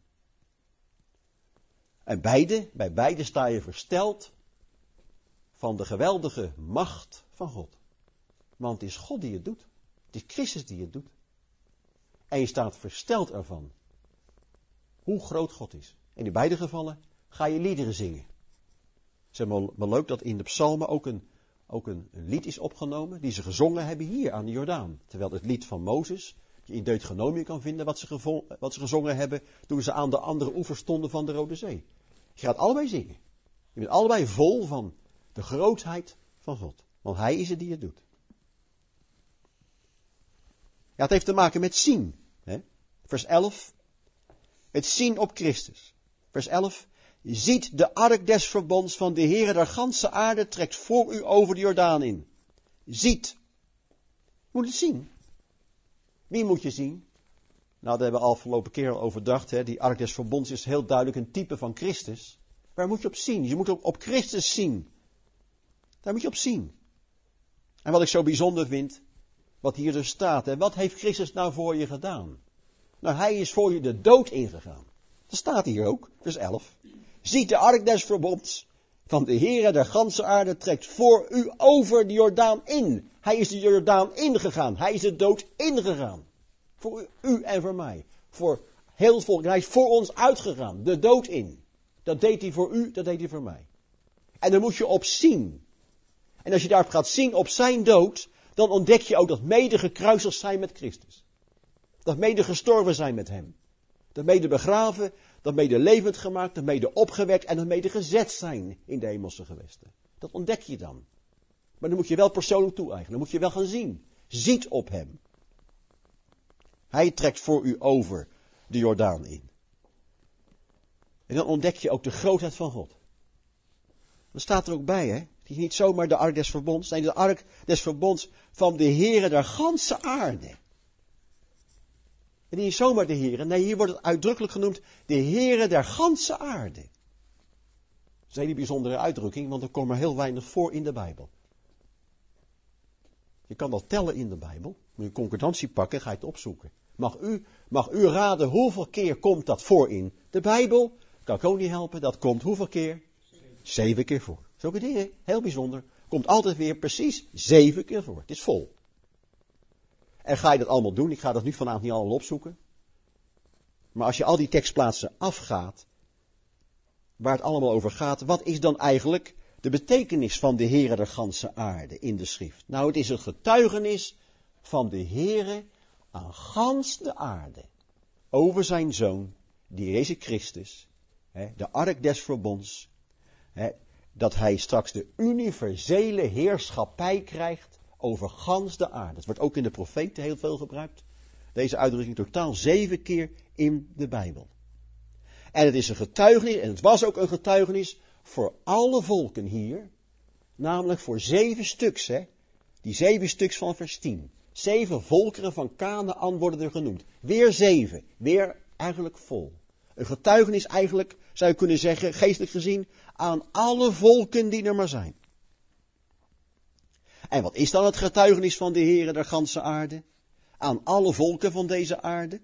En beide, bij beide sta je versteld van de geweldige macht van God. Want het is God die het doet. Het is Christus die het doet. En je staat versteld ervan hoe groot God is. En in beide gevallen ga je liederen zingen. Het is wel, wel leuk dat in de psalmen ook, een, ook een, een lied is opgenomen die ze gezongen hebben hier aan de Jordaan. Terwijl het lied van Mozes, je in Deuteronomium kan vinden wat ze, gevo, wat ze gezongen hebben toen ze aan de andere oever stonden van de Rode Zee. Je gaat allebei zingen. Je bent allebei vol van de grootheid van God. Want Hij is het die het doet. Ja, het heeft te maken met zien. Hè? Vers elf. Het zien op Christus. Vers elf. Ziet de ark des verbonds van de Heere der ganse aarde trekt voor u over de Jordaan in. Ziet. Je moet het zien. Wie moet je zien? Nou, daar hebben we al afgelopen keer al overdacht. Hè? Die ark des verbonds is heel duidelijk een type van Christus. Waar moet je op zien? Je moet op, op Christus zien. Daar moet je op zien. En wat ik zo bijzonder vind, wat hier dus staat. Hè? Wat heeft Christus nou voor je gedaan? Nou, Hij is voor je de dood ingegaan. Dat staat hier ook, vers elf. Ziet de ark des verbonds van de Heere der ganse aarde trekt voor u over de Jordaan in. Hij is de Jordaan ingegaan. Hij is de dood ingegaan. Voor u en voor mij. Voor heel het volk. Hij is voor ons uitgegaan. De dood in. Dat deed hij voor u, dat deed hij voor mij. En daar moet je op zien. En als je daarop gaat zien op zijn dood, dan ontdek je ook dat mede gekruisigd zijn met Christus. Dat mede gestorven zijn met hem. Dat mede begraven, dat mede levend gemaakt, dat mede opgewekt en dat mede gezet zijn in de hemelse gewesten. Dat ontdek je dan. Maar dan moet je wel persoonlijk toe-eigenen. Dan moet je wel gaan zien. Ziet op hem. Hij trekt voor u over de Jordaan in. En dan ontdek je ook de grootheid van God. Dat staat er ook bij, hè. Het is niet zomaar de ark des verbonds. Nee, de ark des verbonds van de Heere der ganse aarde. En niet zomaar de Heere. Nee, hier wordt het uitdrukkelijk genoemd de Heere der ganse aarde. Dat is een hele bijzondere uitdrukking, want er komt er heel weinig voor in de Bijbel. Je kan dat tellen in de Bijbel. Moet je een concordantie pakken, ga je het opzoeken. Mag u, mag u raden hoeveel keer komt dat voor in de Bijbel? Kan ik ook niet helpen. Dat komt hoeveel keer? Zeven, zeven keer voor. Zulke dingen, heel bijzonder. Komt altijd weer precies zeven keer voor. Het is vol. En ga je dat allemaal doen? Ik ga dat nu vanavond niet allemaal opzoeken. Maar als je al die tekstplaatsen afgaat, waar het allemaal over gaat, wat is dan eigenlijk de betekenis van de Heere der ganse aarde in de schrift? Nou, het is een getuigenis van de Heere aan gans de aarde. Over zijn Zoon, die Jezus Christus, de ark des verbonds, dat hij straks de universele heerschappij krijgt over gans de aarde. Het wordt ook in de profeten heel veel gebruikt. Deze uitdrukking totaal zeven keer in de Bijbel. En het is een getuigenis, en het was ook een getuigenis voor alle volken hier. Namelijk voor zeven stuks, hè. Die zeven stuks van vers tien. Zeven volkeren van Kanaän worden er genoemd. Weer zeven, weer eigenlijk vol. Een getuigenis eigenlijk, zou je kunnen zeggen, geestelijk gezien, aan alle volken die er maar zijn. En wat is dan het getuigenis van de Heere der ganse aarde? Aan alle volken van deze aarde?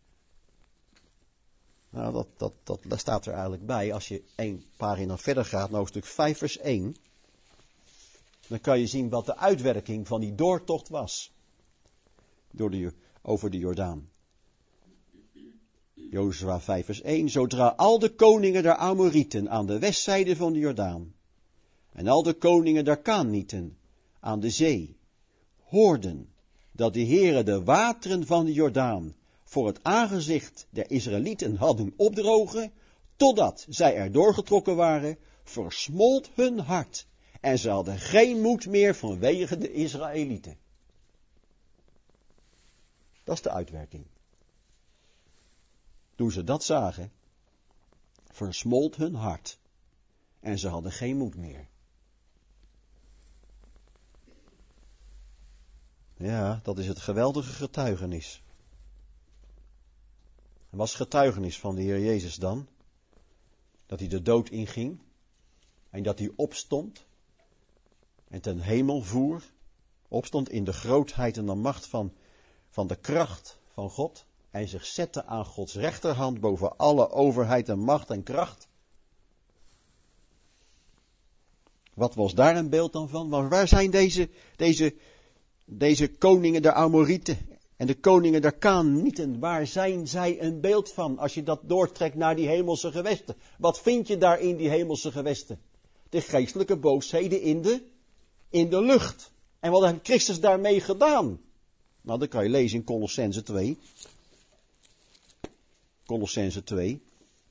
Nou, dat, dat, dat, dat staat er eigenlijk bij. Als je één pagina verder gaat, naar hoofdstuk vijf vers één. Dan kan je zien wat de uitwerking van die doortocht was. Door de, over de Jordaan. Jozua vijf vers één. Zodra al de koningen der Amorieten aan de westzijde van de Jordaan. En al de koningen der Kanieten aan de zee. Hoorden dat de Heere de wateren van de Jordaan voor het aangezicht der Israëlieten hadden opdrogen, totdat zij er doorgetrokken waren, versmolt hun hart. En ze hadden geen moed meer vanwege de Israëlieten. Dat is de uitwerking. Toen ze dat zagen, versmolt hun hart. En ze hadden geen moed meer. Ja, dat is het geweldige getuigenis. En was getuigenis van de Heer Jezus dan? Dat hij de dood inging. En dat hij opstond. En ten hemel voer. Opstond in de grootheid en de macht van, van de kracht van God. En zich zette aan Gods rechterhand boven alle overheid en macht en kracht. Wat was daar een beeld dan van? Maar waar zijn deze, deze, deze koningen der Amorieten en de koningen der Kanieten? Waar zijn zij een beeld van? Als je dat doortrekt naar die hemelse gewesten. Wat vind je daar in die hemelse gewesten? De geestelijke boosheden in de, in de lucht. En wat heeft Christus daarmee gedaan? Nou, dat kan je lezen in Kolossenzen twee. Kolossenzen twee.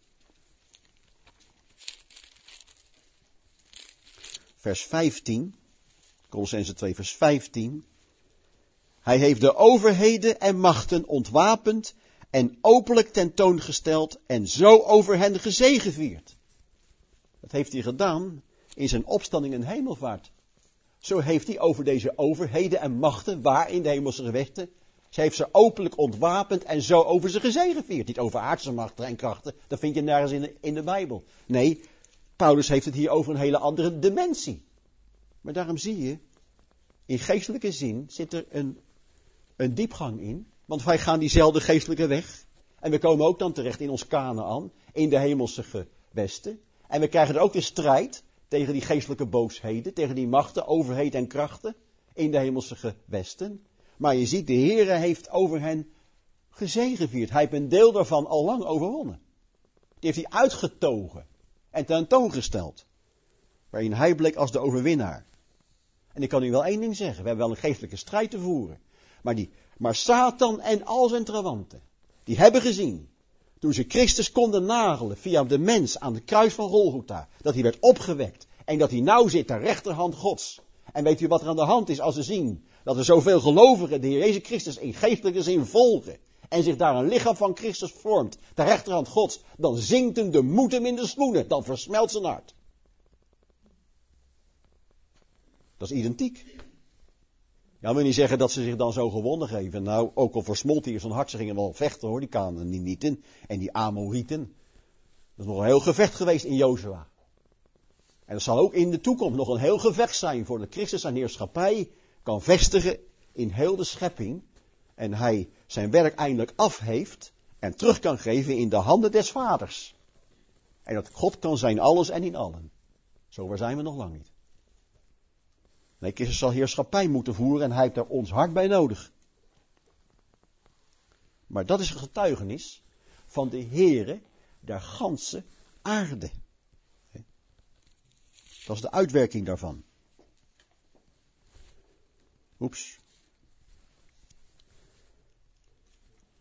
Vers vijftien. Kolossenzen twee vers vijftien. Hij heeft de overheden en machten ontwapend en openlijk tentoongesteld en zo over hen gezegevierd. Dat heeft hij gedaan in zijn opstanding en hemelvaart. Zo heeft hij over deze overheden en machten, waar in de hemelse gewesten, ze heeft ze openlijk ontwapend en zo over ze gezegevierd. Niet over aardse machten en krachten, dat vind je nergens in de, in de Bijbel. Nee, Paulus heeft het hier over een hele andere dimensie. Maar daarom zie je, in geestelijke zin zit er een, een diepgang in. Want wij gaan diezelfde geestelijke weg. En we komen ook dan terecht in ons Kanaän, in de hemelse gewesten. En we krijgen er ook de strijd tegen die geestelijke boosheden, tegen die machten, overheden en krachten in de hemelse gewesten. Maar je ziet, de Heere heeft over hen gezegevierd. Hij heeft een deel daarvan al lang overwonnen. Die heeft hij uitgetogen en tentoongesteld. Waarin hij bleek als de overwinnaar. En ik kan u wel één ding zeggen. We hebben wel een geestelijke strijd te voeren. Maar, die, maar Satan en al zijn trawanten. Die hebben gezien. Toen ze Christus konden nagelen via de mens aan het kruis van Golgotha. Dat hij werd opgewekt. En dat hij nou zit ter rechterhand Gods. En weet u wat er aan de hand is als ze zien. Dat er zoveel gelovigen de Heer Jezus Christus in geestelijke zin volgen. En zich daar een lichaam van Christus vormt. Ter rechterhand Gods. Dan zinkt hem de moed hem in de schoenen. Dan versmelt zijn hart. Dat is identiek. Ja, wil niet zeggen dat ze zich dan zo gewonnen geven. Nou, ook al versmolt hier zo'n hart, ze gingen wel vechten hoor, die Kanaanieten en die Amorieten. Dat is nog een heel gevecht geweest in Jozua. En dat zal ook in de toekomst nog een heel gevecht zijn voor de Christus zijn heerschappij kan vestigen in heel de schepping. En hij zijn werk eindelijk af heeft en terug kan geven in de handen des vaders. En dat God kan zijn alles en in allen. Zover zijn we nog lang niet. Nee, Christus zal heerschappij moeten voeren en hij heeft daar ons hart bij nodig. Maar dat is een getuigenis van de Heere der ganse aarde. Dat is de uitwerking daarvan. Oeps.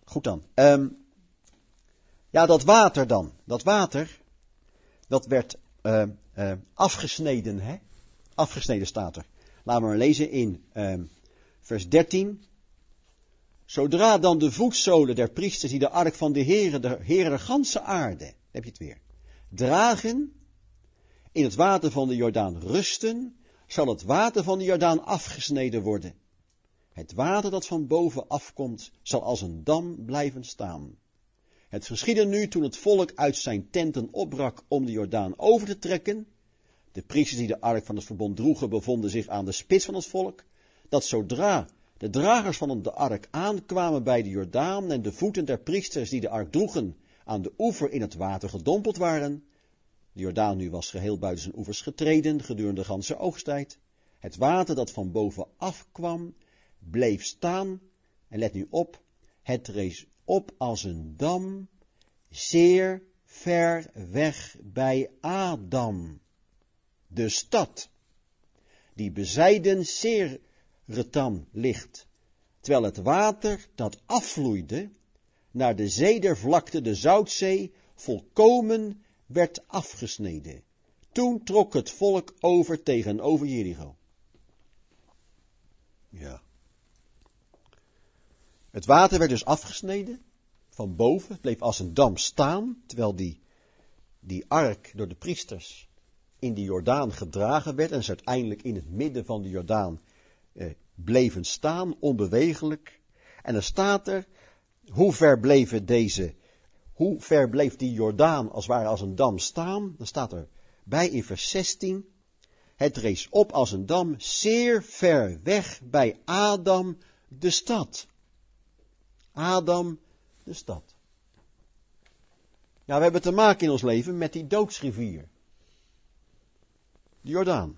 Goed dan. Um, ja, dat water dan. Dat water, dat werd uh, uh, afgesneden, hè? Afgesneden staat er. Laten we maar lezen in um, vers dertien. Zodra dan de voetzolen der priesters die de ark van de Heere, de Heere der ganse aarde, heb je het weer, dragen, in het water van de Jordaan rusten, zal het water van de Jordaan afgesneden worden. Het water dat van boven afkomt, zal als een dam blijven staan. Het geschiedde nu toen het volk uit zijn tenten opbrak om de Jordaan over te trekken. De priesters die de ark van het verbond droegen, bevonden zich aan de spits van het volk, dat zodra de dragers van de ark aankwamen bij de Jordaan en de voeten der priesters die de ark droegen aan de oever in het water gedompeld waren. De Jordaan nu was geheel buiten zijn oevers getreden gedurende de ganse oogsttijd. Het water dat van boven afkwam, bleef staan, en let nu op, het rees op als een dam, zeer ver weg bij Adam, de stad, die bezijden Seretan ligt, terwijl het water dat afvloeide naar de zee der vlakte, de Zoutzee, volkomen werd afgesneden. Toen trok het volk over tegenover Jericho. Ja. Het water werd dus afgesneden, van boven, het bleef als een dam staan, terwijl die, die ark door de priesters in de Jordaan gedragen werd en ze uiteindelijk in het midden van de Jordaan eh, bleven staan, onbewegelijk. En er staat er, hoe ver bleven deze, hoe ver bleef die Jordaan als het ware als een dam staan? Dan staat er bij in vers zestien, het rees op als een dam, zeer ver weg bij Adam, de stad. Adam, de stad. Ja, we hebben te maken in ons leven met die doodsrivier. De Jordaan.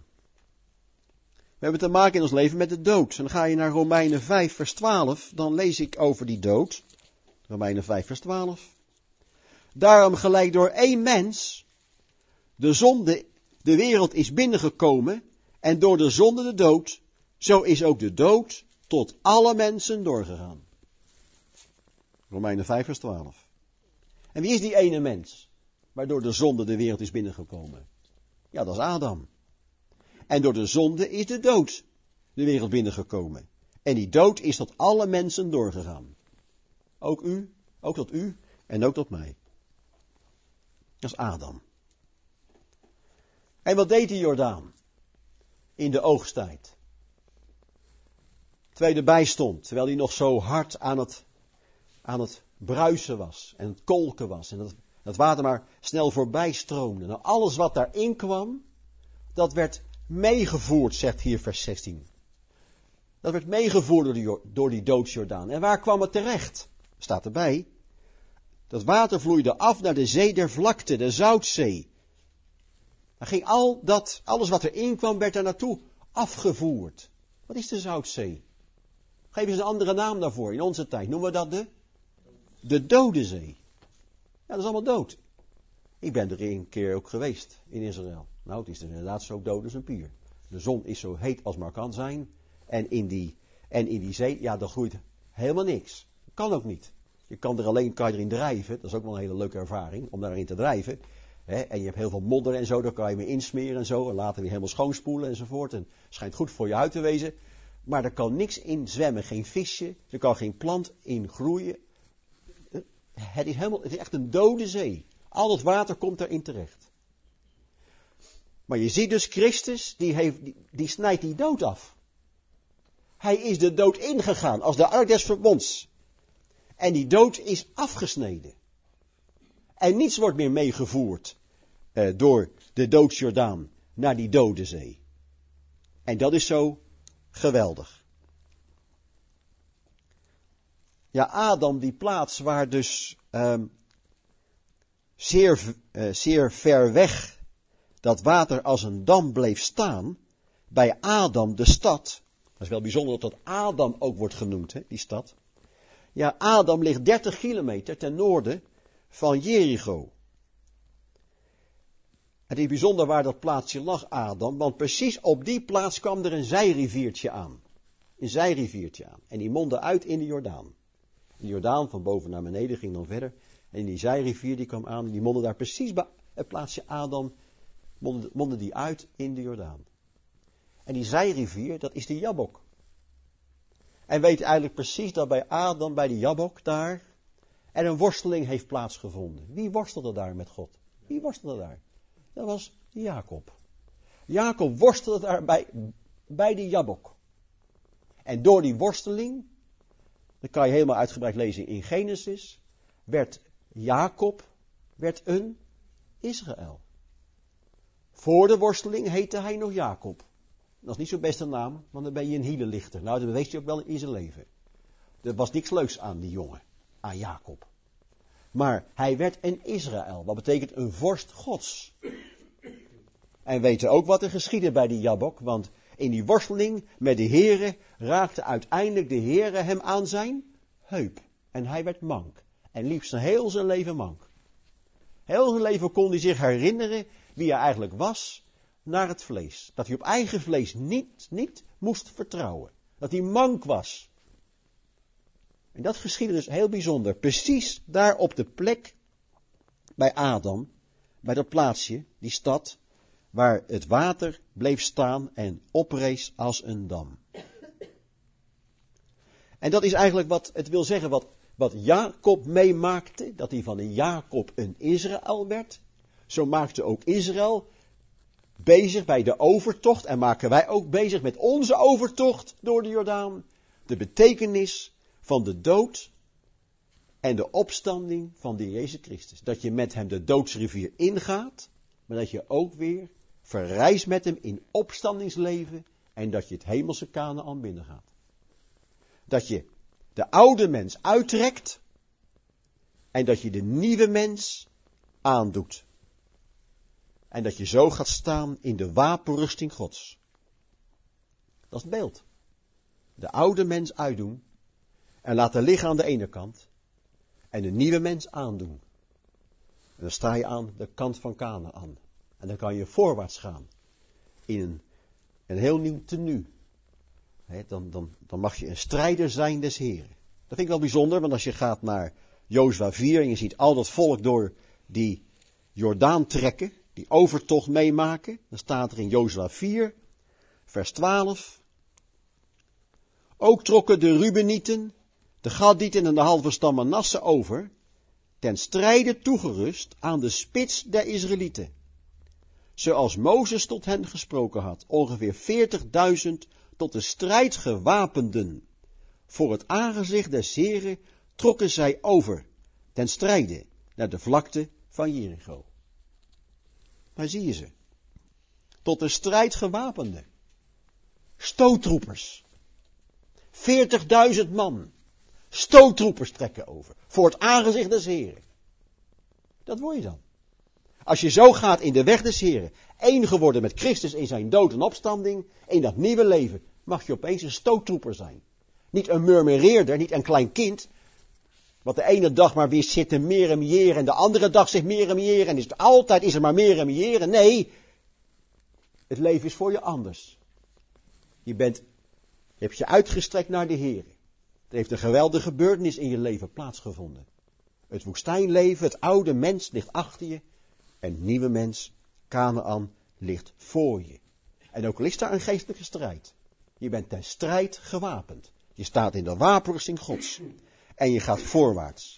We hebben te maken in ons leven met de dood. En dan ga je naar Romeinen vijf vers twaalf, dan lees ik over die dood. Romeinen vijf vers twaalf. Daarom gelijk door één mens de zonde de wereld is binnengekomen en door de zonde de dood, zo is ook de dood tot alle mensen doorgegaan. Romeinen vijf vers twaalf. En wie is die ene mens waardoor de zonde de wereld is binnengekomen? Ja, dat is Adam. En door de zonde is de dood de wereld binnengekomen. En die dood is tot alle mensen doorgegaan. Ook u, ook tot u en ook tot mij. Dat is Adam. En wat deed die Jordaan in de oogsttijd? Terwijl hij erbij stond, terwijl hij nog zo hard aan het, aan het bruisen was en het kolken was en dat, dat water maar snel voorbij stroomde. Nou, alles wat daarin kwam, dat werd meegevoerd, zegt hier vers zestien. Dat werd meegevoerd door die, door die doodsjordaan. En waar kwam het terecht? Staat erbij. Dat water vloeide af naar de zee der vlakte, de Zoutzee. Dan ging al dat, alles wat erin kwam, werd daar naartoe afgevoerd. Wat is de Zoutzee? Geef eens een andere naam daarvoor in onze tijd. Noemen we dat de? De Dode Zee. Ja, dat is allemaal dood. Ik ben er een keer ook geweest in Israël. Nou, het is er inderdaad zo dood als een pier. De zon is zo heet als maar kan zijn. En in die, en in die zee, ja, daar groeit helemaal niks. Kan ook niet. Je kan er alleen, kan je erin drijven. Dat is ook wel een hele leuke ervaring, om daarin te drijven. He, en je hebt heel veel modder en zo, daar kan je mee insmeren en zo. En later weer helemaal schoonspoelen enzovoort. En het schijnt goed voor je huid te wezen. Maar er kan niks in zwemmen, geen visje. Er kan geen plant in groeien. Het is, helemaal, het is echt een dode zee. Al dat water komt erin terecht. Maar je ziet dus, Christus, die, heeft, die, die snijdt die dood af. Hij is de dood ingegaan als de ark des verbonds. En die dood is afgesneden. En niets wordt meer meegevoerd eh, door de doodsjordaan naar die dode zee. En dat is zo geweldig. Ja, Adam, die plaats waar dus um, zeer, uh, zeer ver weg dat water als een dam bleef staan, bij Adam, de stad. Dat is wel bijzonder dat Adam ook wordt genoemd, hè, die stad. Ja, Adam ligt dertig kilometer ten noorden van Jericho. Het is bijzonder waar dat plaatsje lag, Adam, want precies op die plaats kwam er een zijriviertje aan. Een zijriviertje aan. En die mondde uit in de Jordaan. De Jordaan van boven naar beneden ging dan verder. En die zijrivier die kwam aan, die mondde daar precies bij het plaatsje Adam, mondde, mondde die uit in de Jordaan. En die zijrivier, dat is de Jabbok. En weet eigenlijk precies dat bij Adam, bij de Jabbok daar, er een worsteling heeft plaatsgevonden. Wie worstelde daar met God? Wie worstelde daar? Dat was Jacob. Jacob worstelde daar bij, bij de Jabbok. En door die worsteling, dat kan je helemaal uitgebreid lezen in Genesis, werd Jacob werd een Israël. Voor de worsteling heette hij nog Jacob. Dat is niet zo'n beste naam, want dan ben je een hielenlichter. Nou, dat bewees hij ook wel in zijn leven. Er was niks leuks aan die jongen, aan Jacob. Maar hij werd een Israël, wat betekent een vorst Gods. En weten ook wat er geschiedde bij die Jabbok, want in die worsteling met de Here raakte uiteindelijk de Here hem aan zijn heup. En hij werd mank. En liep zijn heel zijn leven mank. Heel zijn leven kon hij zich herinneren wie hij eigenlijk was naar het vlees. Dat hij op eigen vlees niet, niet moest vertrouwen. Dat hij mank was. En dat geschiedde dus heel bijzonder. Precies daar op de plek bij Adam, bij dat plaatsje, die stad, waar het water bleef staan en oprees als een dam. En dat is eigenlijk wat het wil zeggen, wat, wat Jacob meemaakte, dat hij van een Jacob een Israël werd. Zo maakte ook Israël bezig bij de overtocht, en maken wij ook bezig met onze overtocht door de Jordaan, de betekenis van de dood en de opstanding van de Jezus Christus. Dat je met hem de doodsrivier ingaat, maar dat je ook weer verreist met hem in opstandingsleven en dat je het hemelse Kanaan binnengaat. Dat je de oude mens uittrekt en dat je de nieuwe mens aandoet. En dat je zo gaat staan in de wapenrusting Gods. Dat is het beeld. De oude mens uitdoen en laten liggen aan de ene kant en de nieuwe mens aandoen. En dan sta je aan de kant van Kanaan. En dan kan je voorwaarts gaan in een, een heel nieuw tenue. He, dan, dan, dan mag je een strijder zijn des Heren. Dat vind ik wel bijzonder, want als je gaat naar Jozua vier en je ziet al dat volk door die Jordaan trekken, die overtocht meemaken, dan staat er in Jozua vier, vers twaalf. Ook trokken de Rubenieten, de Gadieten en de halve stam Manasse over, ten strijde toegerust aan de spits der Israëlieten. Zoals Mozes tot hen gesproken had, ongeveer veertigduizend tot de strijd gewapenden. Voor het aangezicht des Heren trokken zij over, ten strijde, naar de vlakte van Jericho. Daar zie je ze. Tot de strijd gewapenden. Stoottroepers. veertigduizend man. Stoottroepers trekken over. Voor het aangezicht des Heren. Dat word je dan. Als je zo gaat in de weg des Heren, één geworden met Christus in zijn dood en opstanding, in dat nieuwe leven, mag je opeens een stoottroeper zijn. Niet een murmureerder, niet een klein kind, wat de ene dag maar weer zit te meremiëren en de andere dag zit meremiëren en is het, altijd is er maar meremiëren. Nee, het leven is voor je anders. Je bent, je hebt je uitgestrekt naar de Heren. Er heeft een geweldige gebeurtenis in je leven plaatsgevonden. Het woestijnleven, het oude mens ligt achter je. En het nieuwe mens, Kanaan, ligt voor je. En ook ligt daar een geestelijke strijd. Je bent ten strijd gewapend. Je staat in de wapenrusting Gods. En je gaat voorwaarts.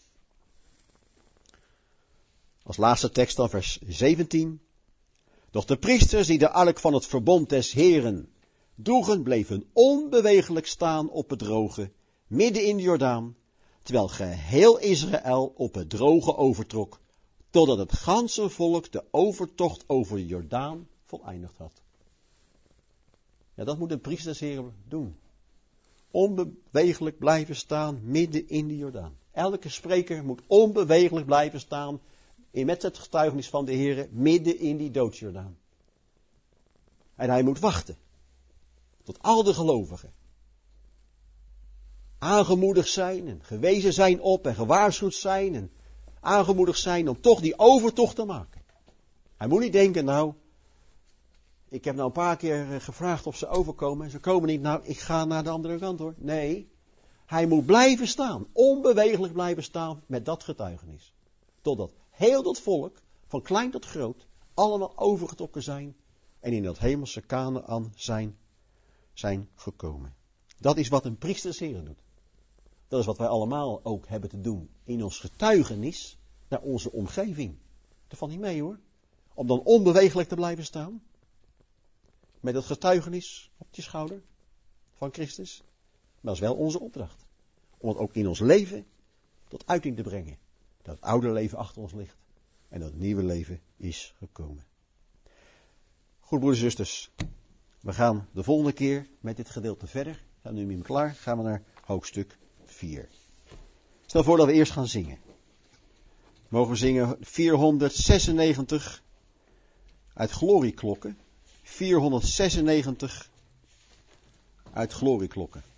Als laatste tekst dan vers zeventien. Doch de priesters die de ark van het verbond des Heren droegen, bleven onbewegelijk staan op het droge, midden in de Jordaan, terwijl geheel Israël op het droge overtrok, totdat het ganse volk de overtocht over de Jordaan voleindigd had. Ja, dat moet een priester des Heren doen. Onbewegelijk blijven staan midden in de Jordaan. Elke spreker moet onbewegelijk blijven staan in met het getuigenis van de Heren midden in die doodsjordaan. En hij moet wachten tot al de gelovigen aangemoedigd zijn en gewezen zijn op en gewaarschuwd zijn en aangemoedigd zijn om toch die overtocht te maken. Hij moet niet denken, nou, ik heb nou een paar keer gevraagd of ze overkomen en ze komen niet, nou, ik ga naar de andere kant hoor. Nee, Hij moet blijven staan, onbewegelijk blijven staan met dat getuigenis. Totdat heel dat volk, van klein tot groot, allemaal overgetrokken zijn en in dat hemelse Kanaan zijn, zijn gekomen. Dat is wat een priester des Heren doet. Dat is wat wij allemaal ook hebben te doen in ons getuigenis naar onze omgeving. Dat valt niet mee hoor. Om dan onbewegelijk te blijven staan. Met het getuigenis op je schouder van Christus. Maar dat is wel onze opdracht. Om het ook in ons leven tot uiting te brengen. Dat het oude leven achter ons ligt. En dat het nieuwe leven is gekomen. Goed broeders en zusters. We gaan de volgende keer met dit gedeelte verder. We zijn nu met klaar. Gaan we naar hoofdstuk vier. Stel voor dat we eerst gaan zingen. Mogen we zingen vierhonderdzesennegentig uit glorieklokken. vierhonderdzesennegentig uit glorieklokken.